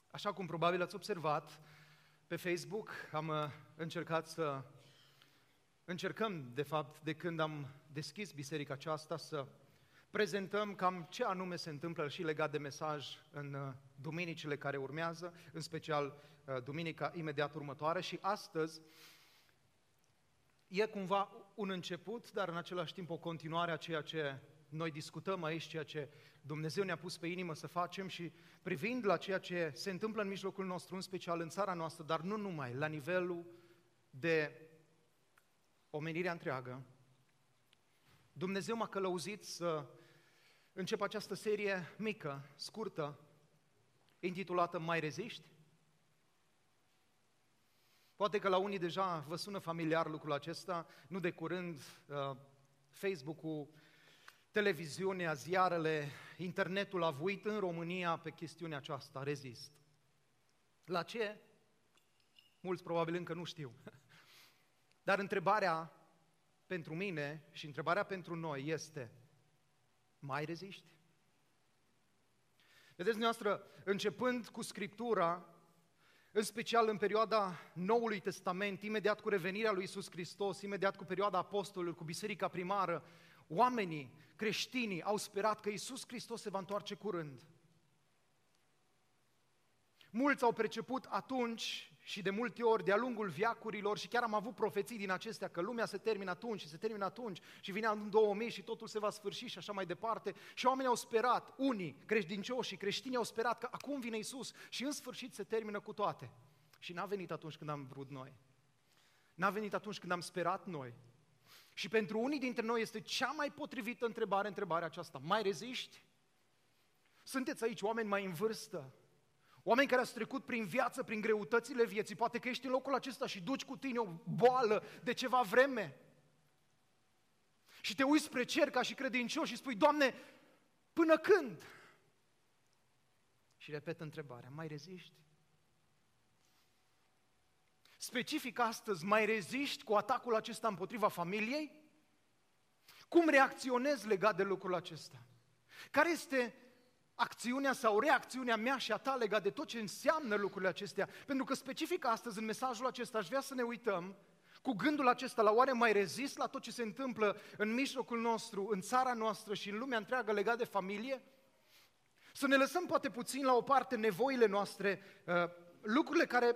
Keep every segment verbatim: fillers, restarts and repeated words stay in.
Așa cum probabil ați observat, pe Facebook am uh, încercat să încercăm, de fapt, de când am deschis biserica aceasta, să prezentăm cam ce anume se întâmplă și legat de mesaj în uh, duminicile care urmează, în special uh, duminica imediat următoare. Și astăzi e cumva un început, dar în același timp o continuare a ceea ce noi discutăm aici, ceea ce Dumnezeu ne-a pus pe inimă să facem, și privind la ceea ce se întâmplă în mijlocul nostru, în special în țara noastră, dar nu numai, la nivelul de omenirea întreagă, Dumnezeu m-a călăuzit să încep această serie mică, scurtă, intitulată Mai reziști? Poate că la unii deja vă sună familiar lucrul acesta. Nu de curând, uh, Facebook-ul, televiziunea, ziarele, internetul a vuit în România pe chestiunea aceasta, rezist. La ce? Mulți probabil încă nu știu. Dar întrebarea pentru mine și întrebarea pentru noi este: mai reziști? Vedeți, dumneavoastră, începând cu Scriptura, în special în perioada Noului Testament, imediat cu revenirea lui Iisus Hristos, imediat cu perioada apostolilor, cu biserica primară, oamenii, creștinii au sperat că Iisus Hristos se va întoarce curând. Mulți au perceput atunci și de multe ori de-a lungul veacurilor, și chiar am avut profeții din acestea, că lumea se termină atunci și se termină atunci și vine anul două mii și totul se va sfârși și așa mai departe. Și oamenii au sperat, unii credincioși și creștini au sperat că acum vine Iisus și în sfârșit se termină cu toate. Și n-a venit atunci când am vrut noi. N-a venit atunci când am sperat noi. Și pentru unii dintre noi este cea mai potrivită întrebare, întrebarea aceasta: mai reziști? Sunteți aici oameni mai în vârstă, oameni care ați trecut prin viață, prin greutățile vieții, poate că ești în locul acesta și duci cu tine o boală de ceva vreme. Și te uiți spre cer ca și credincios și spui: Doamne, până când? Și repet întrebarea: mai reziști? Specific astăzi, mai reziști cu atacul acesta împotriva familiei? Cum reacționezi legat de lucrul acesta? Care este acțiunea sau reacțiunea mea și a ta legat de tot ce înseamnă lucrurile acestea? Pentru că specific astăzi, în mesajul acesta, aș vrea să ne uităm cu gândul acesta la: oare mai rezist la tot ce se întâmplă în mijlocul nostru, în țara noastră și în lumea întreagă legat de familie? Să ne lăsăm poate puțin la o parte nevoile noastre, lucrurile care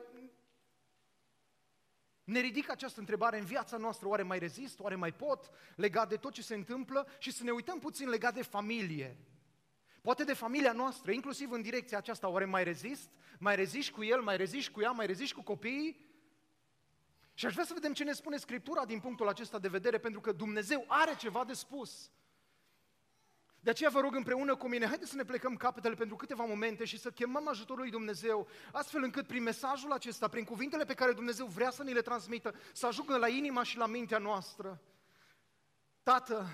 ne ridică această întrebare în viața noastră: oare mai rezist, oare mai pot, legat de tot ce se întâmplă, și să ne uităm puțin legat de familie. Poate de familia noastră, inclusiv în direcția aceasta: oare mai rezist? Mai reziști cu el, mai reziști cu ea, mai reziști cu copiii? Și aș vrea să vedem ce ne spune Scriptura din punctul acesta de vedere, pentru că Dumnezeu are ceva de spus. De aceea vă rog împreună cu mine, haideți să ne plecăm capetele pentru câteva momente și să chemăm ajutorul lui Dumnezeu, astfel încât prin mesajul acesta, prin cuvintele pe care Dumnezeu vrea să ni le transmită, să ajungă la inima și la mintea noastră. Tată,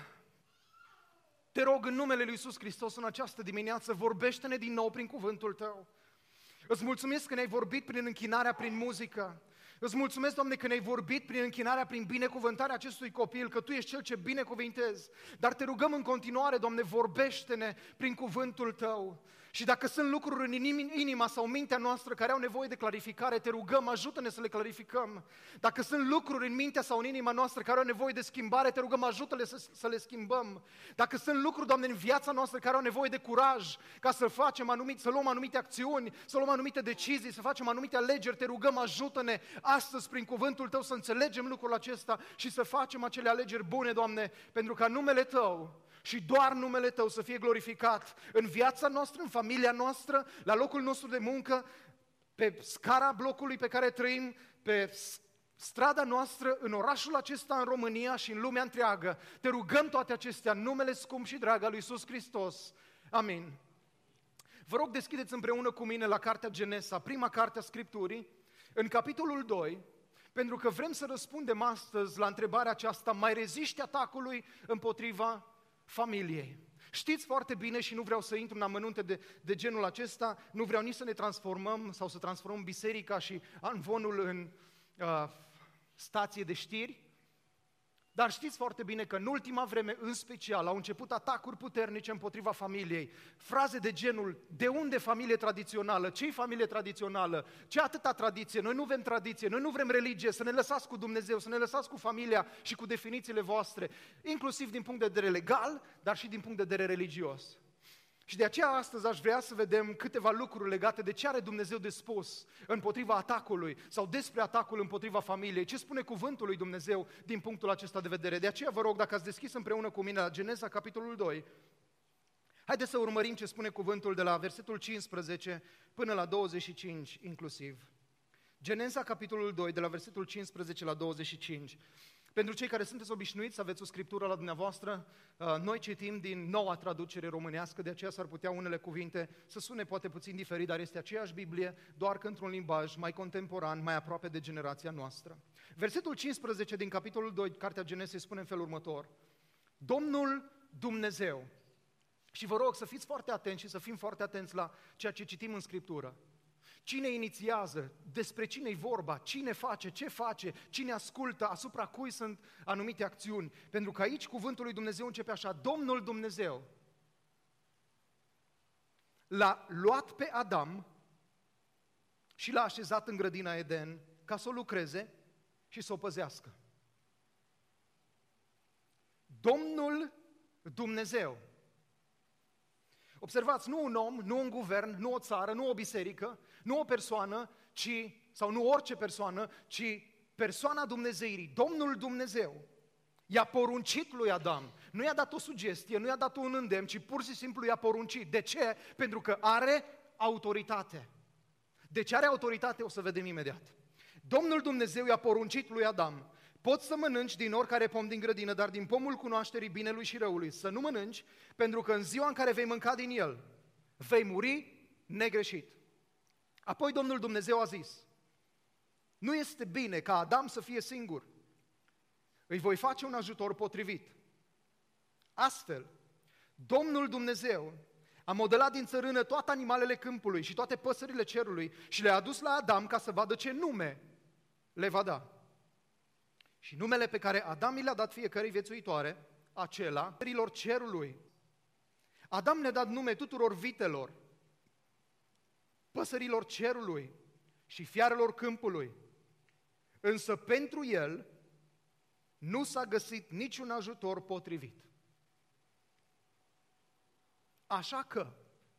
te rog în numele lui Iisus Hristos în această dimineață, vorbește-ne din nou prin cuvântul Tău. Îți mulțumesc că ne-ai vorbit prin închinarea, prin muzică. Îți mulțumesc, Doamne, că ne-ai vorbit prin închinarea, prin binecuvântarea acestui copil, că Tu ești Cel ce binecuvintezi. Dar te rugăm în continuare, Doamne, vorbește-ne prin cuvântul Tău. Și dacă sunt lucruri în inima sau mintea noastră care au nevoie de clarificare, te rugăm, ajută-ne să le clarificăm. Dacă sunt lucruri în mintea sau în inima noastră care au nevoie de schimbare, te rugăm, ajută-le să, să le schimbăm. Dacă sunt lucruri, Doamne, în viața noastră care au nevoie de curaj ca să facem anumite, să luăm anumite acțiuni, să luăm anumite decizii, să facem anumite alegeri, te rugăm, ajută-ne astăzi prin cuvântul Tău să înțelegem lucrul acesta și să facem acele alegeri bune, Doamne, pentru ca numele Tău și doar numele Tău să fie glorificat în viața noastră, în familia noastră, la locul nostru de muncă, pe scara blocului pe care trăim, pe strada noastră, în orașul acesta, în România și în lumea întreagă. Te rugăm toate acestea în numele scump și drag al lui Iisus Hristos. Amin. Vă rog, deschideți împreună cu mine la cartea Genesa, prima carte a Scripturii, în capitolul doi, pentru că vrem să răspundem astăzi la întrebarea aceasta: mai reziști atacului împotriva familiei? Știți foarte bine, și nu vreau să intru în amănunte de, de genul acesta, nu vreau nici să ne transformăm sau să transformăm biserica și Anvonul în uh, stație de știri, Dar știți foarte bine că în ultima vreme, în special, au început atacuri puternice împotriva familiei. Fraze de genul, de unde familie tradițională? Ce-i familie tradițională? Ce atâta tradiție? Noi nu vrem tradiție, noi nu vrem religie, să ne lăsați cu Dumnezeu, să ne lăsați cu familia și cu definițiile voastre, inclusiv din punct de vedere legal, dar și din punct de vedere religios. Și de aceea astăzi aș vrea să vedem câteva lucruri legate de ce are Dumnezeu de spus împotriva atacului sau despre atacul împotriva familiei. Ce spune cuvântul lui Dumnezeu din punctul acesta de vedere. De aceea vă rog, dacă ați deschis împreună cu mine la Geneza, capitolul doi, haideți să urmărim ce spune cuvântul de la versetul cincisprezece până la douăzeci și cinci inclusiv. Geneza, capitolul doi, de la versetul cincisprezece la douăzeci și cinci. Pentru cei care sunteți obișnuiți să aveți o scriptură la dumneavoastră, noi citim din Noua Traducere Românească, de aceea s-ar putea unele cuvinte să sune poate puțin diferit, dar este aceeași Biblie, doar că într-un limbaj mai contemporan, mai aproape de generația noastră. Versetul cincisprezece din capitolul doi, Cartea Genesei, spune în felul următor: Domnul Dumnezeu. Și vă rog să fiți foarte atenți și să fim foarte atenți la ceea ce citim în Scriptură. Cine inițiază, despre cine-i vorba, cine face, ce face, cine ascultă, asupra cui sunt anumite acțiuni. Pentru că aici cuvântul lui Dumnezeu începe așa: Domnul Dumnezeu l-a luat pe Adam și l-a așezat în grădina Eden ca să o lucreze și să o păzească. Domnul Dumnezeu. Observați, nu un om, nu un guvern, nu o țară, nu o biserică, nu o persoană, ci, sau nu orice persoană, ci persoana Dumnezeirii, Domnul Dumnezeu, i-a poruncit lui Adam. Nu i-a dat o sugestie, nu i-a dat un îndemn, ci pur și simplu i-a poruncit. De ce? Pentru că are autoritate. De ce are autoritate? O să vedem imediat. Domnul Dumnezeu i-a poruncit lui Adam: poți să mănânci din oricare pom din grădină, dar din pomul cunoașterii binelui și răului să nu mănânci, pentru că în ziua în care vei mânca din el, vei muri negreșit. Apoi Domnul Dumnezeu a zis: nu este bine ca Adam să fie singur. Îi voi face un ajutor potrivit. Astfel, Domnul Dumnezeu a modelat din țărână toate animalele câmpului și toate păsările cerului și le-a adus la Adam ca să vadă ce nume le va da. Și numele pe care Adam i l-a dat fiecărei viețuitoare, acela, păsărilor cerului. Adam ne-a dat nume tuturor vitelor, păsărilor cerului și fiarelor câmpului. Însă pentru el nu s-a găsit niciun ajutor potrivit. Așa că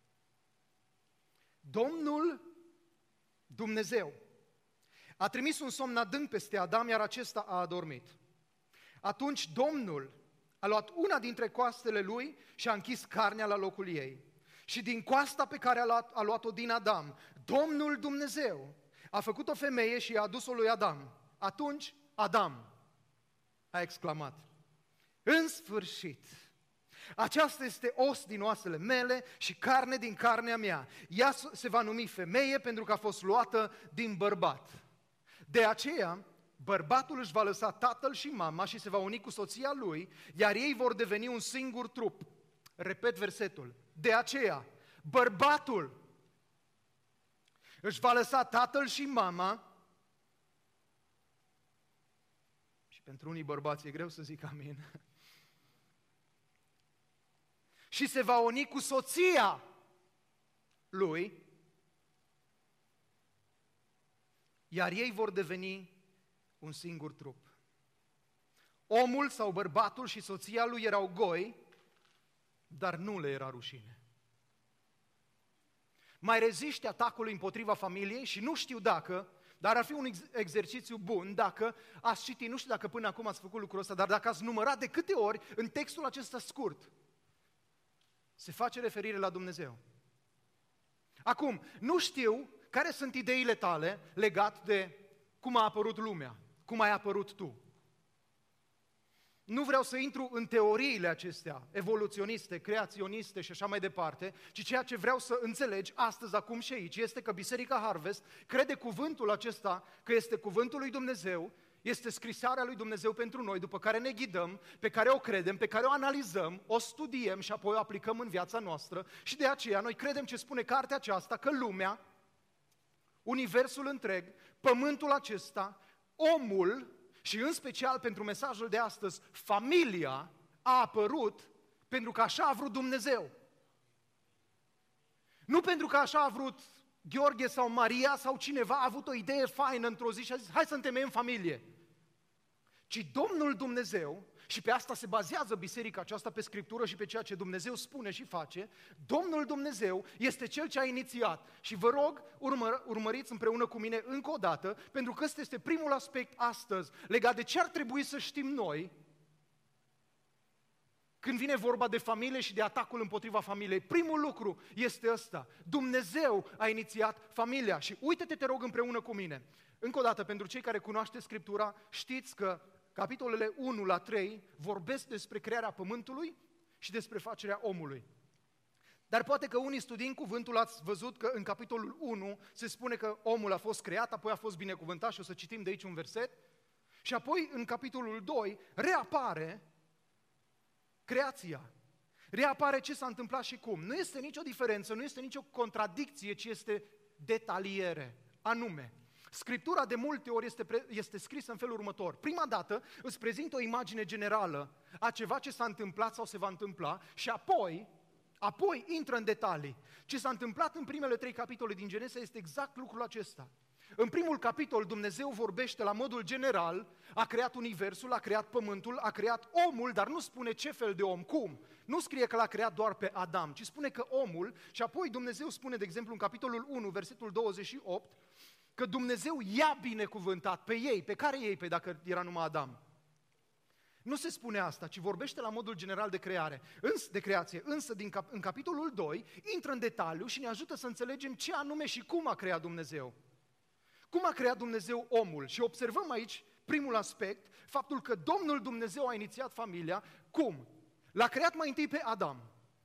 Domnul Dumnezeu a trimis un somn adânc peste Adam, iar acesta a adormit. Atunci Domnul a luat una dintre coastele lui și a închis carnea la locul ei. Și din coasta pe care a, luat, a luat-o din Adam, Domnul Dumnezeu a făcut o femeie și i-a adus-o lui Adam. Atunci Adam a exclamat: în sfârșit! Aceasta este os din oasele mele și carne din carnea mea. Ea se va numi femeie pentru că a fost luată din bărbat. De aceea, bărbatul își va lăsa tatăl și mama și se va uni cu soția lui, iar ei vor deveni un singur trup. Repet versetul. De aceea, bărbatul își va lăsa tatăl și mama, și pentru unii bărbați e greu să zic amin, și se va uni cu soția lui, iar ei vor deveni un singur trup. Omul sau bărbatul și soția lui erau goi, dar nu le era rușine. Mai reziști atacului împotriva familiei și nu știu dacă, dar ar fi un ex- exercițiu bun dacă ați citit, nu știu dacă până acum ați făcut lucrul ăsta, dar dacă ați numărat de câte ori în textul acesta scurt se face referire la Dumnezeu. Acum, nu știu care sunt ideile tale legat de cum a apărut lumea, cum ai apărut tu. Nu vreau să intru în teoriile acestea, evoluționiste, creaționiste și așa mai departe, ci ceea ce vreau să înțelegi astăzi, acum și aici, este că Biserica Harvest crede cuvântul acesta, că este cuvântul lui Dumnezeu, este scrisarea lui Dumnezeu pentru noi, după care ne ghidăm, pe care o credem, pe care o analizăm, o studiem și apoi o aplicăm în viața noastră. Și de aceea noi credem ce spune cartea aceasta, că lumea, universul întreg, pământul acesta, omul și în special pentru mesajul de astăzi, familia a apărut pentru că așa a vrut Dumnezeu. Nu pentru că așa a vrut Gheorghe sau Maria sau cineva a avut o idee faină într-o zi și a zis, hai să întemeiem familie. Ci Domnul Dumnezeu, și pe asta se bazează biserica aceasta, pe Scriptură și pe ceea ce Dumnezeu spune și face, Domnul Dumnezeu este Cel ce a inițiat. Și vă rog, urmă, urmăriți împreună cu mine încă o dată, pentru că ăsta este primul aspect astăzi, legat de ce ar trebui să știm noi când vine vorba de familie și de atacul împotriva familiei. Primul lucru este ăsta. Dumnezeu a inițiat familia. Și uite-te, te rog, împreună cu mine. Încă o dată, pentru cei care cunoașteți Scriptura, știți că capitolele unu la trei vorbesc despre crearea pământului și despre facerea omului. Dar poate că unii studiind cuvântul ați văzut că în capitolul unu se spune că omul a fost creat, apoi a fost binecuvântat și o să citim de aici un verset. Și apoi în capitolul doi reapare creația. Reapare ce s-a întâmplat și cum. Nu este nicio diferență, nu este nicio contradicție, ci este detaliere. Anume, Scriptura de multe ori este, pre- este scrisă în felul următor. Prima dată îți prezintă o imagine generală a ceva ce s-a întâmplat sau se va întâmpla și apoi, apoi intră în detalii. Ce s-a întâmplat în primele trei capitole din Genesa este exact lucrul acesta. În primul capitol Dumnezeu vorbește la modul general, a creat universul, a creat pământul, a creat omul, dar nu spune ce fel de om, cum. Nu scrie că l-a creat doar pe Adam, ci spune că omul, și apoi Dumnezeu spune, de exemplu, în capitolul unu, versetul douăzeci și opt, că Dumnezeu i-a binecuvântat pe ei. Pe care ei? Pe dacă era numai Adam. Nu se spune asta, ci vorbește la modul general de creare, însă, de creație. Însă din cap, în capitolul doi intră în detaliu și ne ajută să înțelegem ce anume și cum a creat Dumnezeu. Cum a creat Dumnezeu omul? Și observăm aici primul aspect, faptul că Domnul Dumnezeu a inițiat familia. Cum? L-a creat mai întâi pe Adam.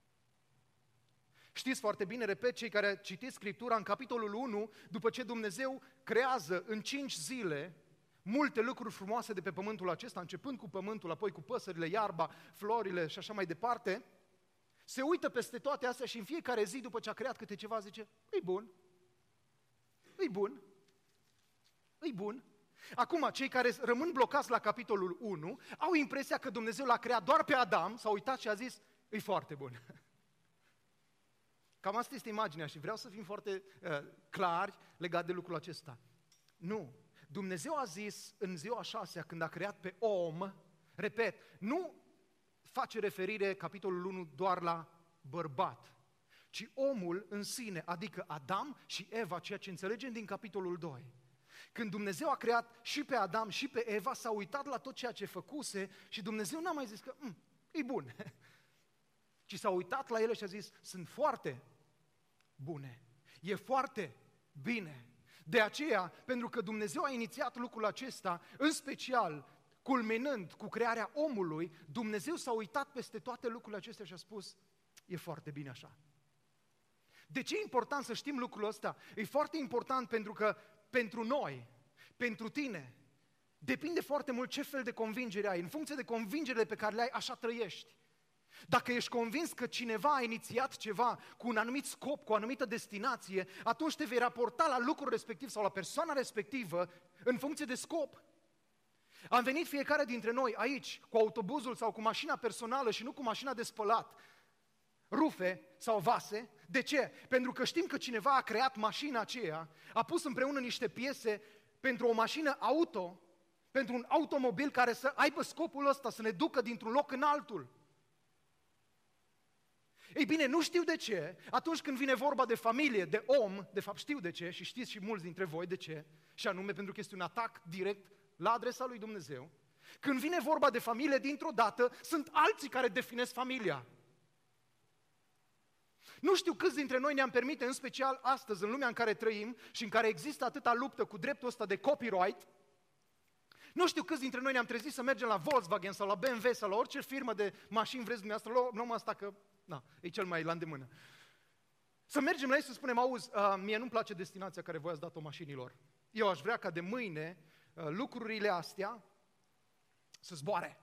Știți foarte bine, repet, cei care citiți Scriptura, în capitolul unu, după ce Dumnezeu creează în cinci zile multe lucruri frumoase de pe pământul acesta, începând cu pământul, apoi cu păsările, iarba, florile și așa mai departe, se uită peste toate astea și în fiecare zi, după ce a creat câte ceva, zice, e bun, e bun, e bun. Acum, cei care rămân blocați la capitolul unu, au impresia că Dumnezeu l-a creat doar pe Adam, s-a uitat și a zis, e foarte bun. Cam asta este imaginea și vreau să fim foarte uh, clari legat de lucrul acesta. Nu. Dumnezeu a zis în ziua a șasea, când a creat pe om, repet, nu face referire capitolul unu doar la bărbat, ci omul în sine, adică Adam și Eva, ceea ce înțelegem din capitolul doi. Când Dumnezeu a creat și pe Adam și pe Eva, s-a uitat la tot ceea ce făcuse și Dumnezeu n-a mai zis că e bun, ci s-a uitat la ele și a zis, sunt foarte bune, e foarte bine. De aceea, pentru că Dumnezeu a inițiat lucrul acesta, în special, culminând cu crearea omului, Dumnezeu s-a uitat peste toate lucrurile acestea și a spus, e foarte bine așa. De ce e important să știm lucrul ăsta? E foarte important pentru că pentru noi, pentru tine, depinde foarte mult ce fel de convingere ai. În funcție de convingerile pe care le ai, așa trăiești. Dacă ești convins că cineva a inițiat ceva cu un anumit scop, cu o anumită destinație, atunci te vei raporta la lucrul respectiv sau la persoana respectivă în funcție de scop. Am venit fiecare dintre noi aici cu autobuzul sau cu mașina personală și nu cu mașina de spălat rufe sau vase. De ce? Pentru că știm că cineva a creat mașina aceea, a pus împreună niște piese pentru o mașină auto, pentru un automobil care să aibă scopul ăsta, să ne ducă dintr-un loc în altul. Ei bine, nu știu de ce, atunci când vine vorba de familie, de om, de fapt știu de ce și știți și mulți dintre voi de ce, și anume pentru că este un atac direct la adresa lui Dumnezeu. Când vine vorba de familie, dintr-o dată, sunt alții care definesc familia. Nu știu câți dintre noi ne-am permite, în special astăzi, în lumea în care trăim și în care există atâta luptă cu dreptul ăsta de copyright, nu știu câți dintre noi ne-am trezit să mergem la Volkswagen sau la B M W sau la orice firmă de mașini vreți dumneavoastră, luăm asta că, na, e cel mai la îndemână. Să mergem la ei să spunem, auzi, uh, mie nu-mi place destinația care voi ați dat-o mașinilor. Eu aș vrea ca de mâine uh, lucrurile astea să zboare.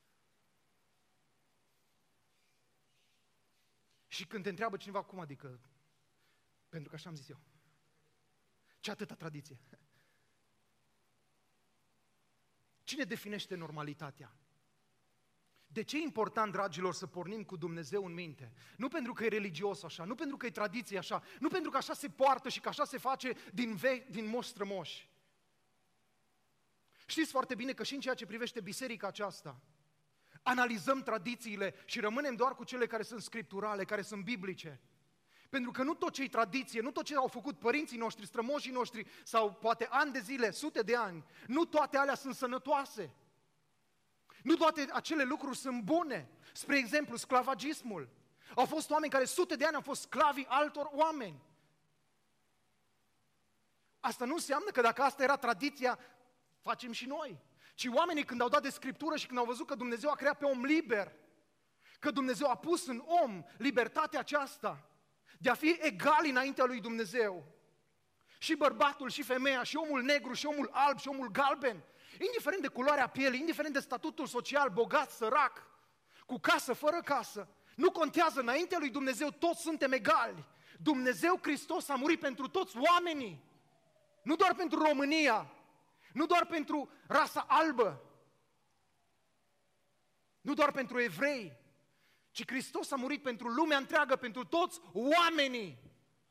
Și când te întreabă cineva, cum adică? Pentru că așa am zis eu. Ce atâta tradiție? Cine definește normalitatea? De ce e important, dragilor, să pornim cu Dumnezeu în minte? Nu pentru că e religios așa, nu pentru că e tradiție așa, nu pentru că așa se poartă și că așa se face din vechi, din moși strămoși. Știți foarte bine că și în ceea ce privește biserica aceasta, analizăm tradițiile și rămânem doar cu cele care sunt scripturale, care sunt biblice. Pentru că nu tot ce e tradiție, nu tot ce au făcut părinții noștri, strămoșii noștri, sau poate ani de zile, sute de ani, nu toate alea sunt sănătoase. Nu toate acele lucruri sunt bune. Spre exemplu, sclavagismul. Au fost oameni care sute de ani au fost sclavii altor oameni. Asta nu înseamnă că dacă asta era tradiția, facem și noi. Ci oamenii când au dat de Scriptură și când au văzut că Dumnezeu a creat pe om liber, că Dumnezeu a pus în om libertatea aceasta de a fi egali înaintea lui Dumnezeu, și bărbatul, și femeia, și omul negru, și omul alb, și omul galben, indiferent de culoarea pielii, indiferent de statutul social, bogat, sărac, cu casă, fără casă, nu contează, înaintea lui Dumnezeu toți suntem egali. Dumnezeu Hristos a murit pentru toți oamenii, nu doar pentru România, nu doar pentru rasa albă, nu doar pentru evrei, ci Hristos a murit pentru lumea întreagă, pentru toți oamenii.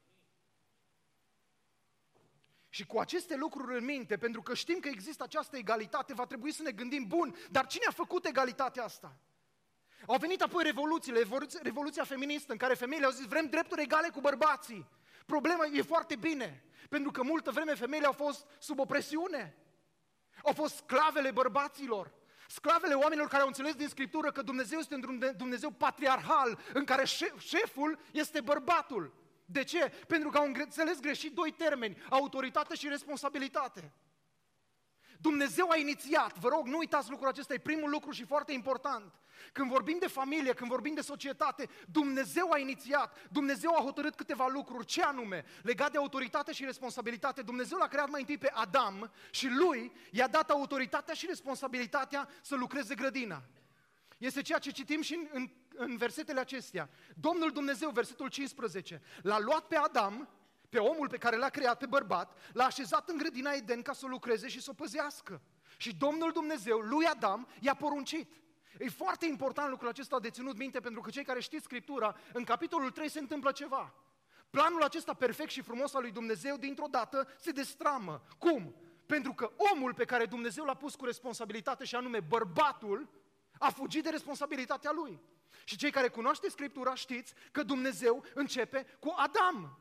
Și cu aceste lucruri în minte, pentru că știm că există această egalitate, va trebui să ne gândim, bun, dar cine a făcut egalitatea asta? Au venit apoi revoluțiile, revoluția feministă, în care femeile au zis, vrem drepturi egale cu bărbații. Problema e foarte bine, pentru că multă vreme femeile au fost sub opresiune. Au fost sclavele bărbaților, sclavele oamenilor care au înțeles din Scriptură că Dumnezeu este un Dumnezeu patriarhal, în care șeful este bărbatul. De ce? Pentru că au înțeles greșit doi termeni, autoritate și responsabilitate. Dumnezeu a inițiat, vă rog, nu uitați lucrul acesta, e primul lucru și foarte important. Când vorbim de familie, când vorbim de societate, Dumnezeu a inițiat, Dumnezeu a hotărât câteva lucruri, ce anume? Legat de autoritate și responsabilitate, Dumnezeu l-a creat mai întâi pe Adam și lui i-a dat autoritatea și responsabilitatea să lucreze grădina. Este ceea ce citim și în, în, în versetele acestea. Domnul Dumnezeu, versetul cincisprezece, l-a luat pe Adam, pe omul pe care l-a creat, pe bărbat, l-a așezat în grădina Eden ca să o lucreze și să o păzească. Și Domnul Dumnezeu, lui Adam, i-a poruncit. E foarte important lucrul acesta de ținut minte, pentru că cei care știți Scriptura, în capitolul trei se întâmplă ceva. Planul acesta perfect și frumos al lui Dumnezeu, dintr-o dată, se destramă. Cum? Pentru că omul pe care Dumnezeu l-a pus cu responsabilitate, și anume bărbatul, a fugit de responsabilitatea lui. Și cei care cunoașteți Scriptura știți că Dumnezeu începe cu Adam.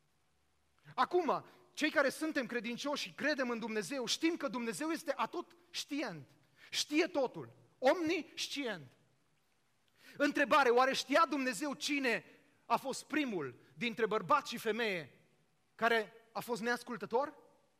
Acum, cei care suntem credincioși și credem în Dumnezeu, știm că Dumnezeu este atot știent. Știe totul. Omniscient. Întrebare, oare știa Dumnezeu cine a fost primul dintre bărbat și femeie care a fost neascultător?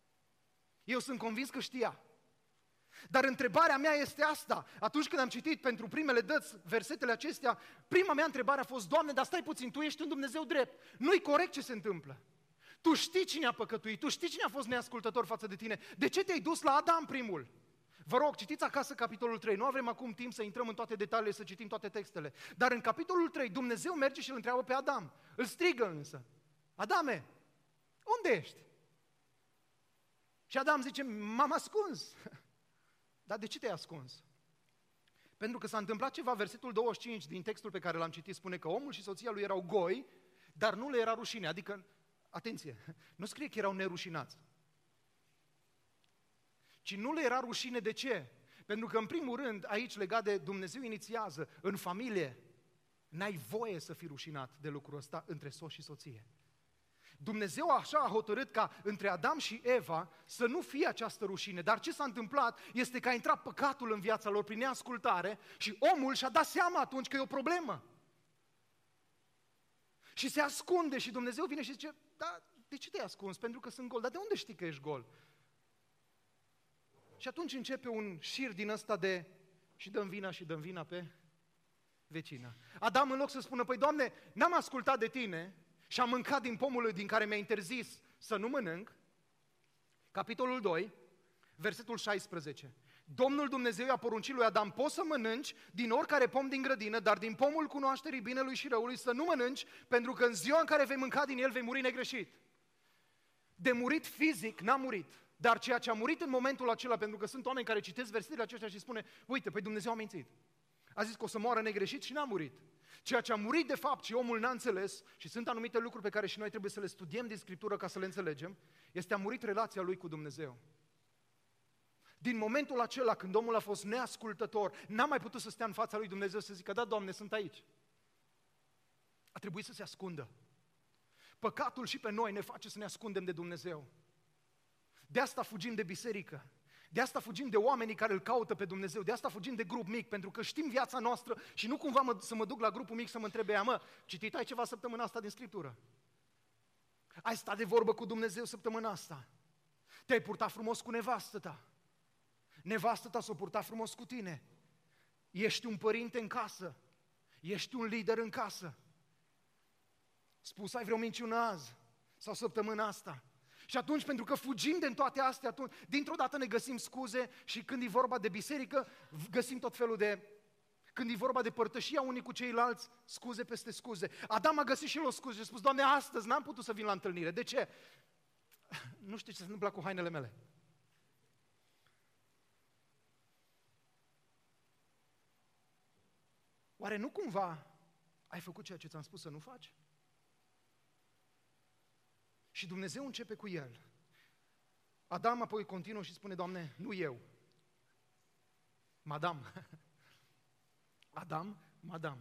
Eu sunt convins că știa. Dar întrebarea mea este asta. Atunci când am citit pentru primele dăți versetele acestea, prima mea întrebare a fost, Doamne, dar stai puțin, Tu ești un Dumnezeu drept. Nu-i corect ce se întâmplă. Tu știi cine a păcătuit, Tu știi cine a fost neascultător față de tine. De ce te-ai dus la Adam primul? Vă rog, citiți acasă capitolul trei. Nu avem acum timp să intrăm în toate detaliile, să citim toate textele. Dar în capitolul trei, Dumnezeu merge și îl întreabă pe Adam. Îl strigă însă. Adame, unde ești? Și Adam zice, m-am ascuns. Dar de ce te-ai ascuns? Pentru că s-a întâmplat ceva, versetul douăzeci și cinci din textul pe care l-am citit spune că omul și soția lui erau goi, dar nu le era rușine. Adică, atenție, nu scrie că erau nerușinați. Ci nu le era rușine, de ce? Pentru că, în primul rând, aici legat de Dumnezeu inițiază, în familie, n-ai voie să fii rușinat de lucrul ăsta între soț și soție. Dumnezeu așa a hotărât ca între Adam și Eva să nu fie această rușine, dar ce s-a întâmplat este că a intrat păcatul în viața lor prin neascultare și omul și-a dat seama atunci că e o problemă. Și se ascunde și Dumnezeu vine și zice, da, de ce te-ai ascuns? Pentru că sunt gol. Dar de unde știi că ești gol? Și atunci începe un șir din ăsta de și dăm vina și dăm vina pe vecina. Adam, în loc să spună, păi Doamne, n-am ascultat de Tine și am mâncat din pomul din care mi-a interzis să nu mănânc, capitolul doi, versetul șaisprezece. Domnul Dumnezeu i-a poruncit lui Adam, poți să mănânci din oricare pom din grădină, dar din pomul cunoașterii binelui și răului să nu mănânci, pentru că în ziua în care vei mânca din el vei muri negreșit. De murit fizic n-a murit, Dar ceea ce a murit în momentul acela, pentru că sunt oameni care citesc versetele acestea și spune, uite, păi Dumnezeu a mințit. A zis că o să moară negreșit și n-a murit. Ceea ce a murit de fapt și omul n-a înțeles, și sunt anumite lucruri pe care și noi trebuie să le studiem din Scriptură ca să le înțelegem, este a murit relația lui cu Dumnezeu. Din momentul acela, când omul a fost neascultător, n-a mai putut să stea în fața lui Dumnezeu să zică, da, Doamne, sunt aici. A trebuit să se ascundă. Păcatul și pe noi ne face să ne ascundem de Dumnezeu. De asta fugim de biserică. De asta fugim de oamenii care îl caută pe Dumnezeu. De asta fugim de grup mic, pentru că știm viața noastră și nu cumva mă, să mă duc la grupul mic să mă întrebe ea, mă, citit ai ceva săptămâna asta din Scriptură? Ai stat de vorbă cu Dumnezeu săptămâna asta? Te-ai purtat frumos cu nevastă ta? Nevastă ta s-o purta frumos cu tine? Ești un părinte în casă? Ești un lider în casă? Spus ai vreo minciună azi sau săptămâna asta? Și atunci, pentru că fugim de toate astea, atunci, dintr-o dată ne găsim scuze și când e vorba de biserică, găsim tot felul de... Când e vorba de părtășia unii cu ceilalți, scuze peste scuze. Adam a găsit și el o scuză și a spus, Doamne, astăzi n-am putut să vin la întâlnire. De ce? Nu știu ce se întâmplă cu hainele mele. Oare nu cumva ai făcut ceea ce ți-am spus să nu faci? Și Dumnezeu începe cu el. Adam apoi continuă și spune, Doamne, nu eu. Madam. Adam, madam.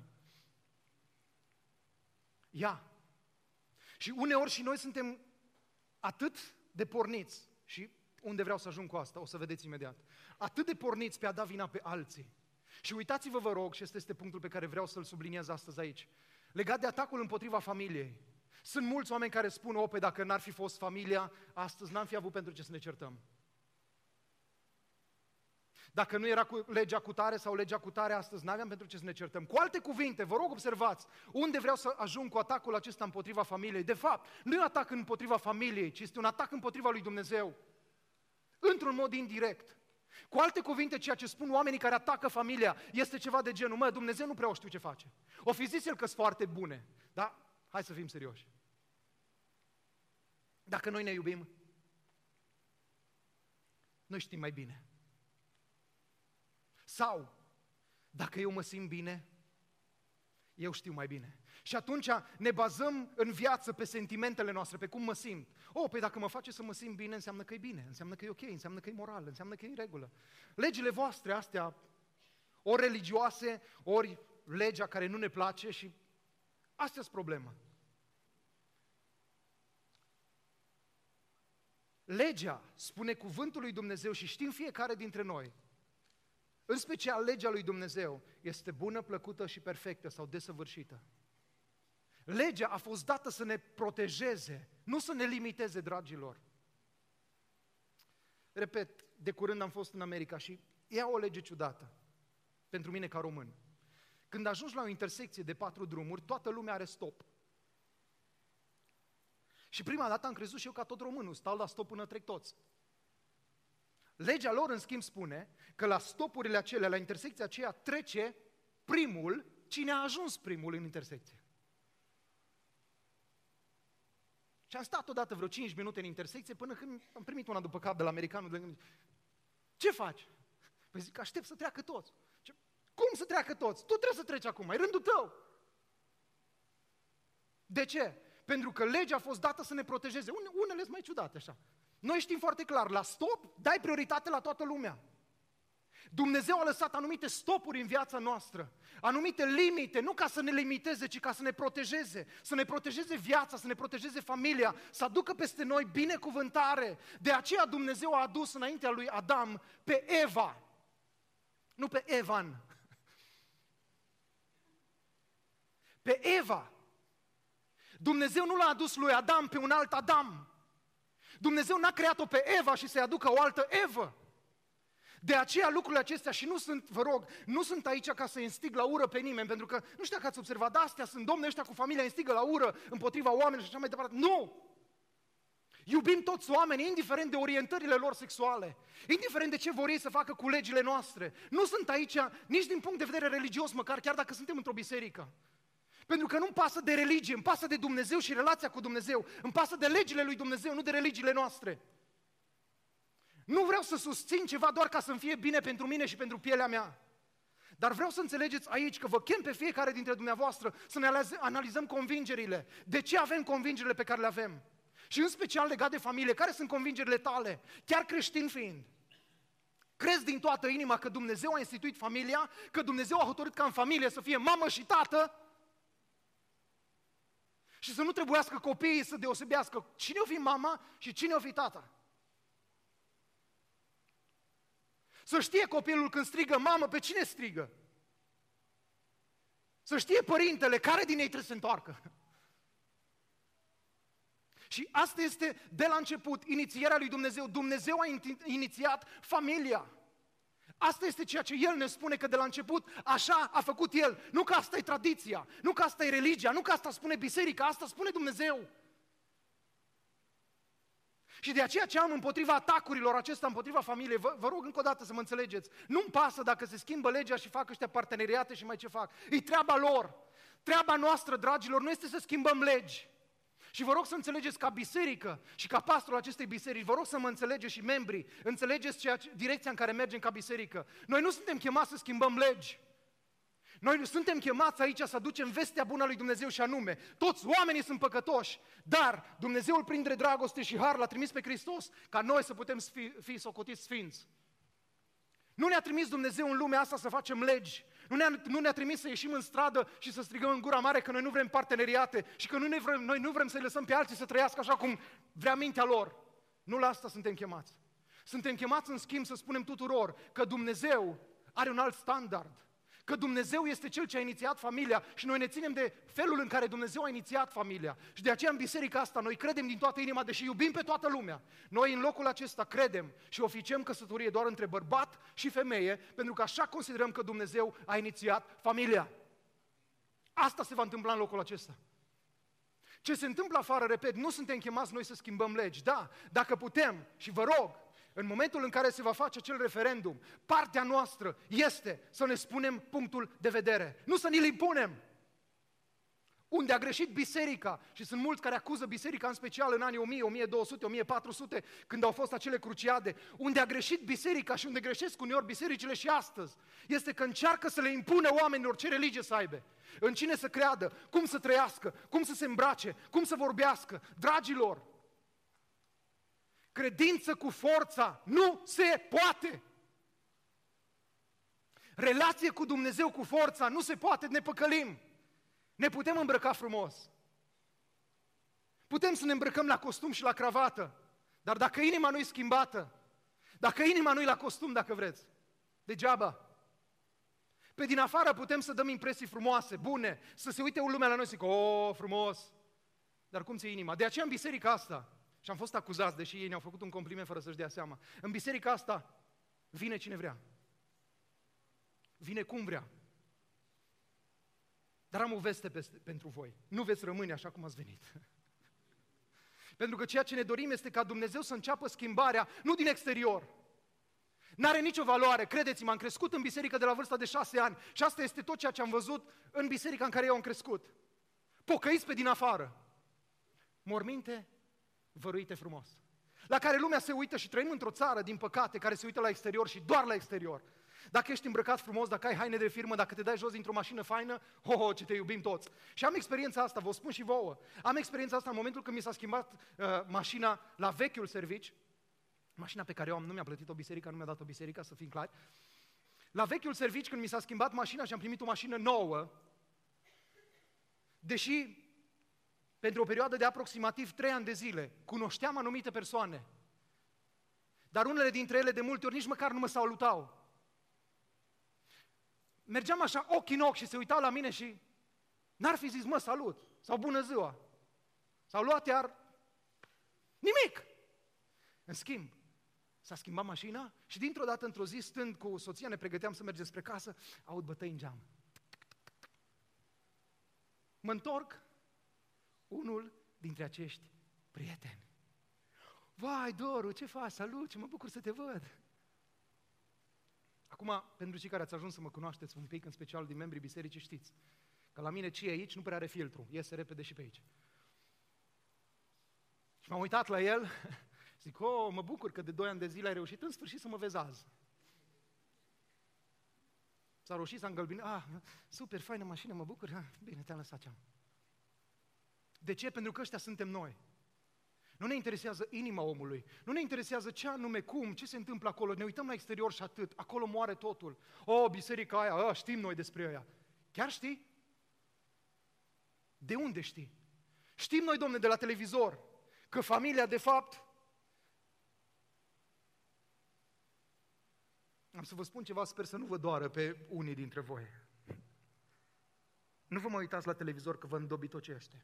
Ia. Și uneori și noi suntem atât de porniți, și unde vreau să ajung cu asta, o să vedeți imediat, atât de porniți pe a da vina pe alții. Și uitați-vă, vă rog, și ăsta este punctul pe care vreau să-l subliniez astăzi aici, legat de atacul împotriva familiei. Sunt mulți oameni care spun, o, pe dacă n-ar fi fost familia, astăzi n-am fi avut pentru ce să ne certăm. Dacă nu era cu legea cu tare sau legea cu tare, astăzi n-aveam pentru ce să ne certăm. Cu alte cuvinte, vă rog, observați, unde vreau să ajung cu atacul acesta împotriva familiei. De fapt, nu e un atac împotriva familiei, ci este un atac împotriva lui Dumnezeu. Într-un mod indirect. Cu alte cuvinte, ceea ce spun oamenii care atacă familia este ceva de genul, mă, Dumnezeu nu prea o știu ce face. O fi zis el că sunt foarte bune, dar hai să fim serioși. Dacă noi ne iubim, noi știm mai bine. Sau, dacă eu mă simt bine, eu știu mai bine. Și atunci ne bazăm în viață pe sentimentele noastre, pe cum mă simt. Oh, păi dacă mă face să mă simt bine, înseamnă că e bine, înseamnă că e ok, înseamnă că e moral, înseamnă că e în regulă. Legile voastre astea, ori religioase, ori legea care nu ne place și astea sunt problema. Legea, spune cuvântul lui Dumnezeu și știm fiecare dintre noi, în special legea lui Dumnezeu, este bună, plăcută și perfectă sau desăvârșită. Legea a fost dată să ne protejeze, nu să ne limiteze, dragilor. Repet, de curând am fost în America și ea o lege ciudată, pentru mine ca român. Când ajungi la o intersecție de patru drumuri, toată lumea are stop. Și prima dată am crezut și eu ca tot românul, stau la stop până trec toți. Legea lor, în schimb, spune că la stopurile acelea, la intersecția aceea, trece primul cine a ajuns primul în intersecție. Și am stat odată vreo cinci minute în intersecție până când am primit una după cap de la americanul. De... Ce faci? Păi zic, aștept să treacă toți. Ce? Cum să treacă toți? Tu trebuie să treci acum, e rândul tău. De ce? Pentru că legea a fost dată să ne protejeze. Unele sunt mai ciudate așa. Noi știm foarte clar, la stop dai prioritate la toată lumea. Dumnezeu a lăsat anumite stopuri în viața noastră, anumite limite, nu ca să ne limiteze, ci ca să ne protejeze, să ne protejeze viața, să ne protejeze familia, să aducă peste noi binecuvântare. De aceea Dumnezeu a adus înaintea lui Adam pe Eva, nu pe Evan, pe Eva. Dumnezeu nu l-a adus lui Adam pe un alt Adam. Dumnezeu n-a creat-o pe Eva și să-i aducă o altă Evă. De aceea lucrurile acestea, și nu sunt, vă rog, nu sunt aici ca să instig la ură pe nimeni, pentru că, nu știu dacă ați observat, dar astea sunt domne ăștia cu familia, instigă la ură împotriva oamenilor și așa mai departe. Nu! Iubim toți oamenii, indiferent de orientările lor sexuale, indiferent de ce vor ei să facă cu legile noastre. Nu sunt aici nici din punct de vedere religios, măcar chiar dacă suntem într-o biserică. Pentru că nu-mi pasă de religie, îmi pasă de Dumnezeu și relația cu Dumnezeu. Îmi pasă de legile lui Dumnezeu, nu de religiile noastre. Nu vreau să susțin ceva doar ca să-mi fie bine pentru mine și pentru pielea mea. Dar vreau să înțelegeți aici că vă chem pe fiecare dintre dumneavoastră să ne analizăm convingerile. De ce avem convingerile pe care le avem? Și în special legat de familie, care sunt convingerile tale? Chiar creștin fiind. Crezi din toată inima că Dumnezeu a instituit familia, că Dumnezeu a hotărât ca în familie să fie mamă și tată? Și să nu trebuiască copiii să deosebească cine o fi mama și cine o fi tata. Să știe copilul când strigă mamă, pe cine strigă. Să știe părintele care din ei trebuie să se întoarcă. Și asta este de la început inițierea lui Dumnezeu. Dumnezeu a inițiat familia. Asta este ceea ce El ne spune, că de la început așa a făcut El. Nu că asta e tradiția, nu că asta e religia, nu că asta spune biserica, asta spune Dumnezeu. Și de aceea ce am împotriva atacurilor acesta, împotriva familiei, vă, vă rog încă o dată să mă înțelegeți, nu-mi pasă dacă se schimbă legea și fac ăștia parteneriate și mai ce fac. E treaba lor. Treaba noastră, dragilor, nu este să schimbăm legi. Și vă rog să înțelegeți ca biserică și ca pastorul acestei biserici, vă rog să mă înțelegeți și membrii, înțelegeți ceea ce, direcția în care mergem ca biserică. Noi nu suntem chemați să schimbăm legi. Noi suntem chemați aici să aducem vestea bună a lui Dumnezeu și anume, toți oamenii sunt păcătoși, dar Dumnezeul prin dragoste și har l-a trimis pe Hristos ca noi să putem fi, fi socotiți sfinți. Nu ne-a trimis Dumnezeu în lumea asta să facem legi, nu ne-a, nu ne-a trimis să ieșim în stradă și să strigăm în gura mare că noi nu vrem parteneriate și că nu ne vrem, noi nu vrem să-i lăsăm pe alții să trăiască așa cum vrea mintea lor. Nu la asta suntem chemați. Suntem chemați în schimb să spunem tuturor că Dumnezeu are un alt standard. Că Dumnezeu este Cel ce a inițiat familia și noi ne ținem de felul în care Dumnezeu a inițiat familia. Și de aceea în biserica asta noi credem din toată inima, deși iubim pe toată lumea. Noi în locul acesta credem și oficiem căsătorie doar între bărbat și femeie, pentru că așa considerăm că Dumnezeu a inițiat familia. Asta se va întâmpla în locul acesta. Ce se întâmplă afară, repet, nu suntem chemați noi să schimbăm legi. Da, dacă putem, și vă rog, în momentul în care se va face acel referendum, partea noastră este să ne spunem punctul de vedere, nu să ni-l impunem. Unde a greșit biserica, și sunt mulți care acuză biserica, în special în anii o mie, o mie două sute, o mie patru sute, când au fost acele cruciade, unde a greșit biserica și unde greșesc uneori bisericile și astăzi, este că încearcă să le impună oamenilor ce religie să aibă, în cine să creadă, cum să trăiască, cum să se îmbrace, cum să vorbească. Dragilor, credință cu forța nu se poate. Relație cu Dumnezeu cu forța nu se poate, ne păcălim. Ne putem îmbrăca frumos. Putem să ne îmbrăcăm la costum și la cravată, dar dacă inima nu-i schimbată, dacă inima nu-i la costum, dacă vreți, degeaba. Pe din afară putem să dăm impresii frumoase, bune, să se uite lumea la noi și zic, o, frumos, dar cum ți-e inima? De aceea în biserica asta, și am fost acuzați, deși ei ne-au făcut un compliment fără să-și dea seama, în biserica asta vine cine vrea. Vine cum vrea. Dar am o veste peste, pentru voi. Nu veți rămâne așa cum ați venit. Pentru că ceea ce ne dorim este ca Dumnezeu să înceapă schimbarea, nu din exterior. N-are nicio valoare, credeți-mă, am crescut în biserică de la vârsta de șase ani și asta este tot ceea ce am văzut în biserica în care eu am crescut. Pocăiți pe din afară. Morminte văruite frumos. La care lumea se uită și trăim într-o țară, din păcate, care se uită la exterior și doar la exterior. Dacă ești îmbrăcat frumos, dacă ai haine de firmă, dacă te dai jos dintr-o mașină faină, ho, ho, ce te iubim toți. Și am experiența asta, vă spun și vouă. Am experiența asta în momentul când mi s-a schimbat uh, mașina la vechiul servici, mașina pe care eu am, nu mi-a plătit o biserică, nu mi-a dat o biserică, să fim clari. La vechiul servici, când mi s-a schimbat mașina și am primit o mașină nouă, deși pentru o perioadă de aproximativ trei ani de zile cunoșteam anumite persoane, dar unele dintre ele de multe ori nici măcar nu mă salutau. Mergeam așa ochi în ochi și se uitau la mine și n-ar fi zis, mă, salut, sau bună ziua. S-au luat iar nimic. În schimb, s-a schimbat mașina și dintr-o dată, într-o zi, stând cu soția, ne pregăteam să mergem spre casă, aud bătăi în geam. Mă întorc, unul dintre acești prieteni. Vai, Doru, ce faci? Salut, ce mă bucur să te văd. Acum, pentru cei care ați ajuns să mă cunoașteți un pic, în special din membrii bisericii, știți că la mine ce e aici nu prea are filtru, iese repede și pe aici. Și m-am uitat la el, Zic, oh, mă bucur că de doi ani de zile ai reușit în sfârșit să mă vezi azi. S-a roșit, s-a îngălbinit, ah, super, faină mașină, mă bucur, ah, bine, te-am lăsat ceam. De ce? Pentru că ăștia suntem noi. Nu ne interesează inima omului, nu ne interesează ce anume, cum, ce se întâmplă acolo, ne uităm la exterior și atât, acolo moare totul. O, biserica aia, a, știm noi despre ea. Chiar știi? De unde știi? Știm noi, domne, de la televizor, că familia, de fapt, am să vă spun ceva, sper să nu vă doară pe unii dintre voi. Nu vă mai uitați la televizor că vă îndobitocește.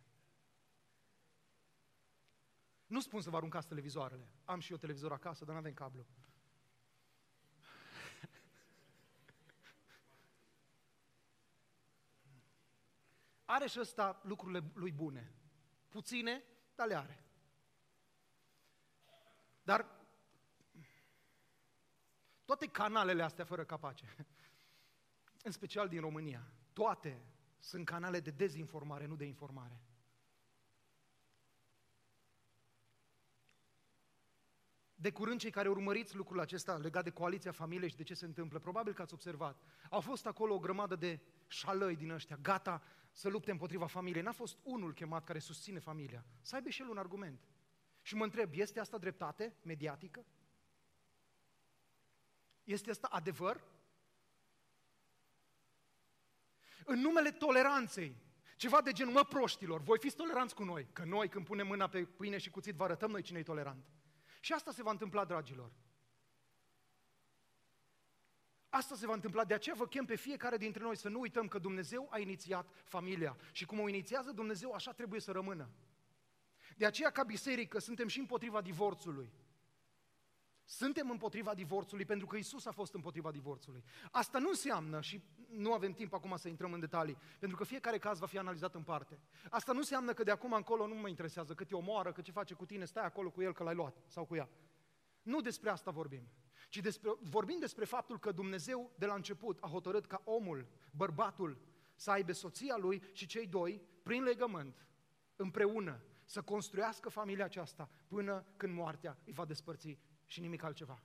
Nu spun să vă aruncați televizoarele. Am și eu televizor acasă, dar nu avem cablu. Are și ăsta lucrurile lui bune. Puține, dar le are. Dar toate canalele astea fără capace, în special din România, toate sunt canale de dezinformare, nu de informare. De curând, cei care urmăriți lucrul acesta legat de coaliția familiei și de ce se întâmplă, probabil că ați observat, au fost acolo o grămadă de șalăi din ăștia, gata să lupte împotriva familiei. N-a fost unul chemat care susține familia. Să aibă și el un argument. Și mă întreb, este asta dreptate mediatică? Este asta adevăr? În numele toleranței, ceva de genul, mă proștilor, voi fiți toleranți cu noi, că noi când punem mâna pe pâine și cuțit vă arătăm noi cine e tolerant. Și asta se va întâmpla, dragilor. Asta se va întâmpla, de aceea vă chem pe fiecare dintre noi să nu uităm că Dumnezeu a inițiat familia și cum o inițiază Dumnezeu, așa trebuie să rămână. De aceea, ca biserică, suntem și împotriva divorțului. Suntem împotriva divorțului pentru că Iisus a fost împotriva divorțului. Asta nu înseamnă, și nu avem timp acum să intrăm în detalii, pentru că fiecare caz va fi analizat în parte. Asta nu înseamnă că de acum încolo nu mă interesează cât te omoară, că ce face cu tine, stai acolo cu el că l-ai luat sau cu ea. Nu despre asta vorbim, ci despre, vorbim despre faptul că Dumnezeu de la început a hotărât ca omul, bărbatul, să aibă soția lui și cei doi, prin legământ, împreună, să construiască familia aceasta până când moartea îi va despărți și nimic altceva.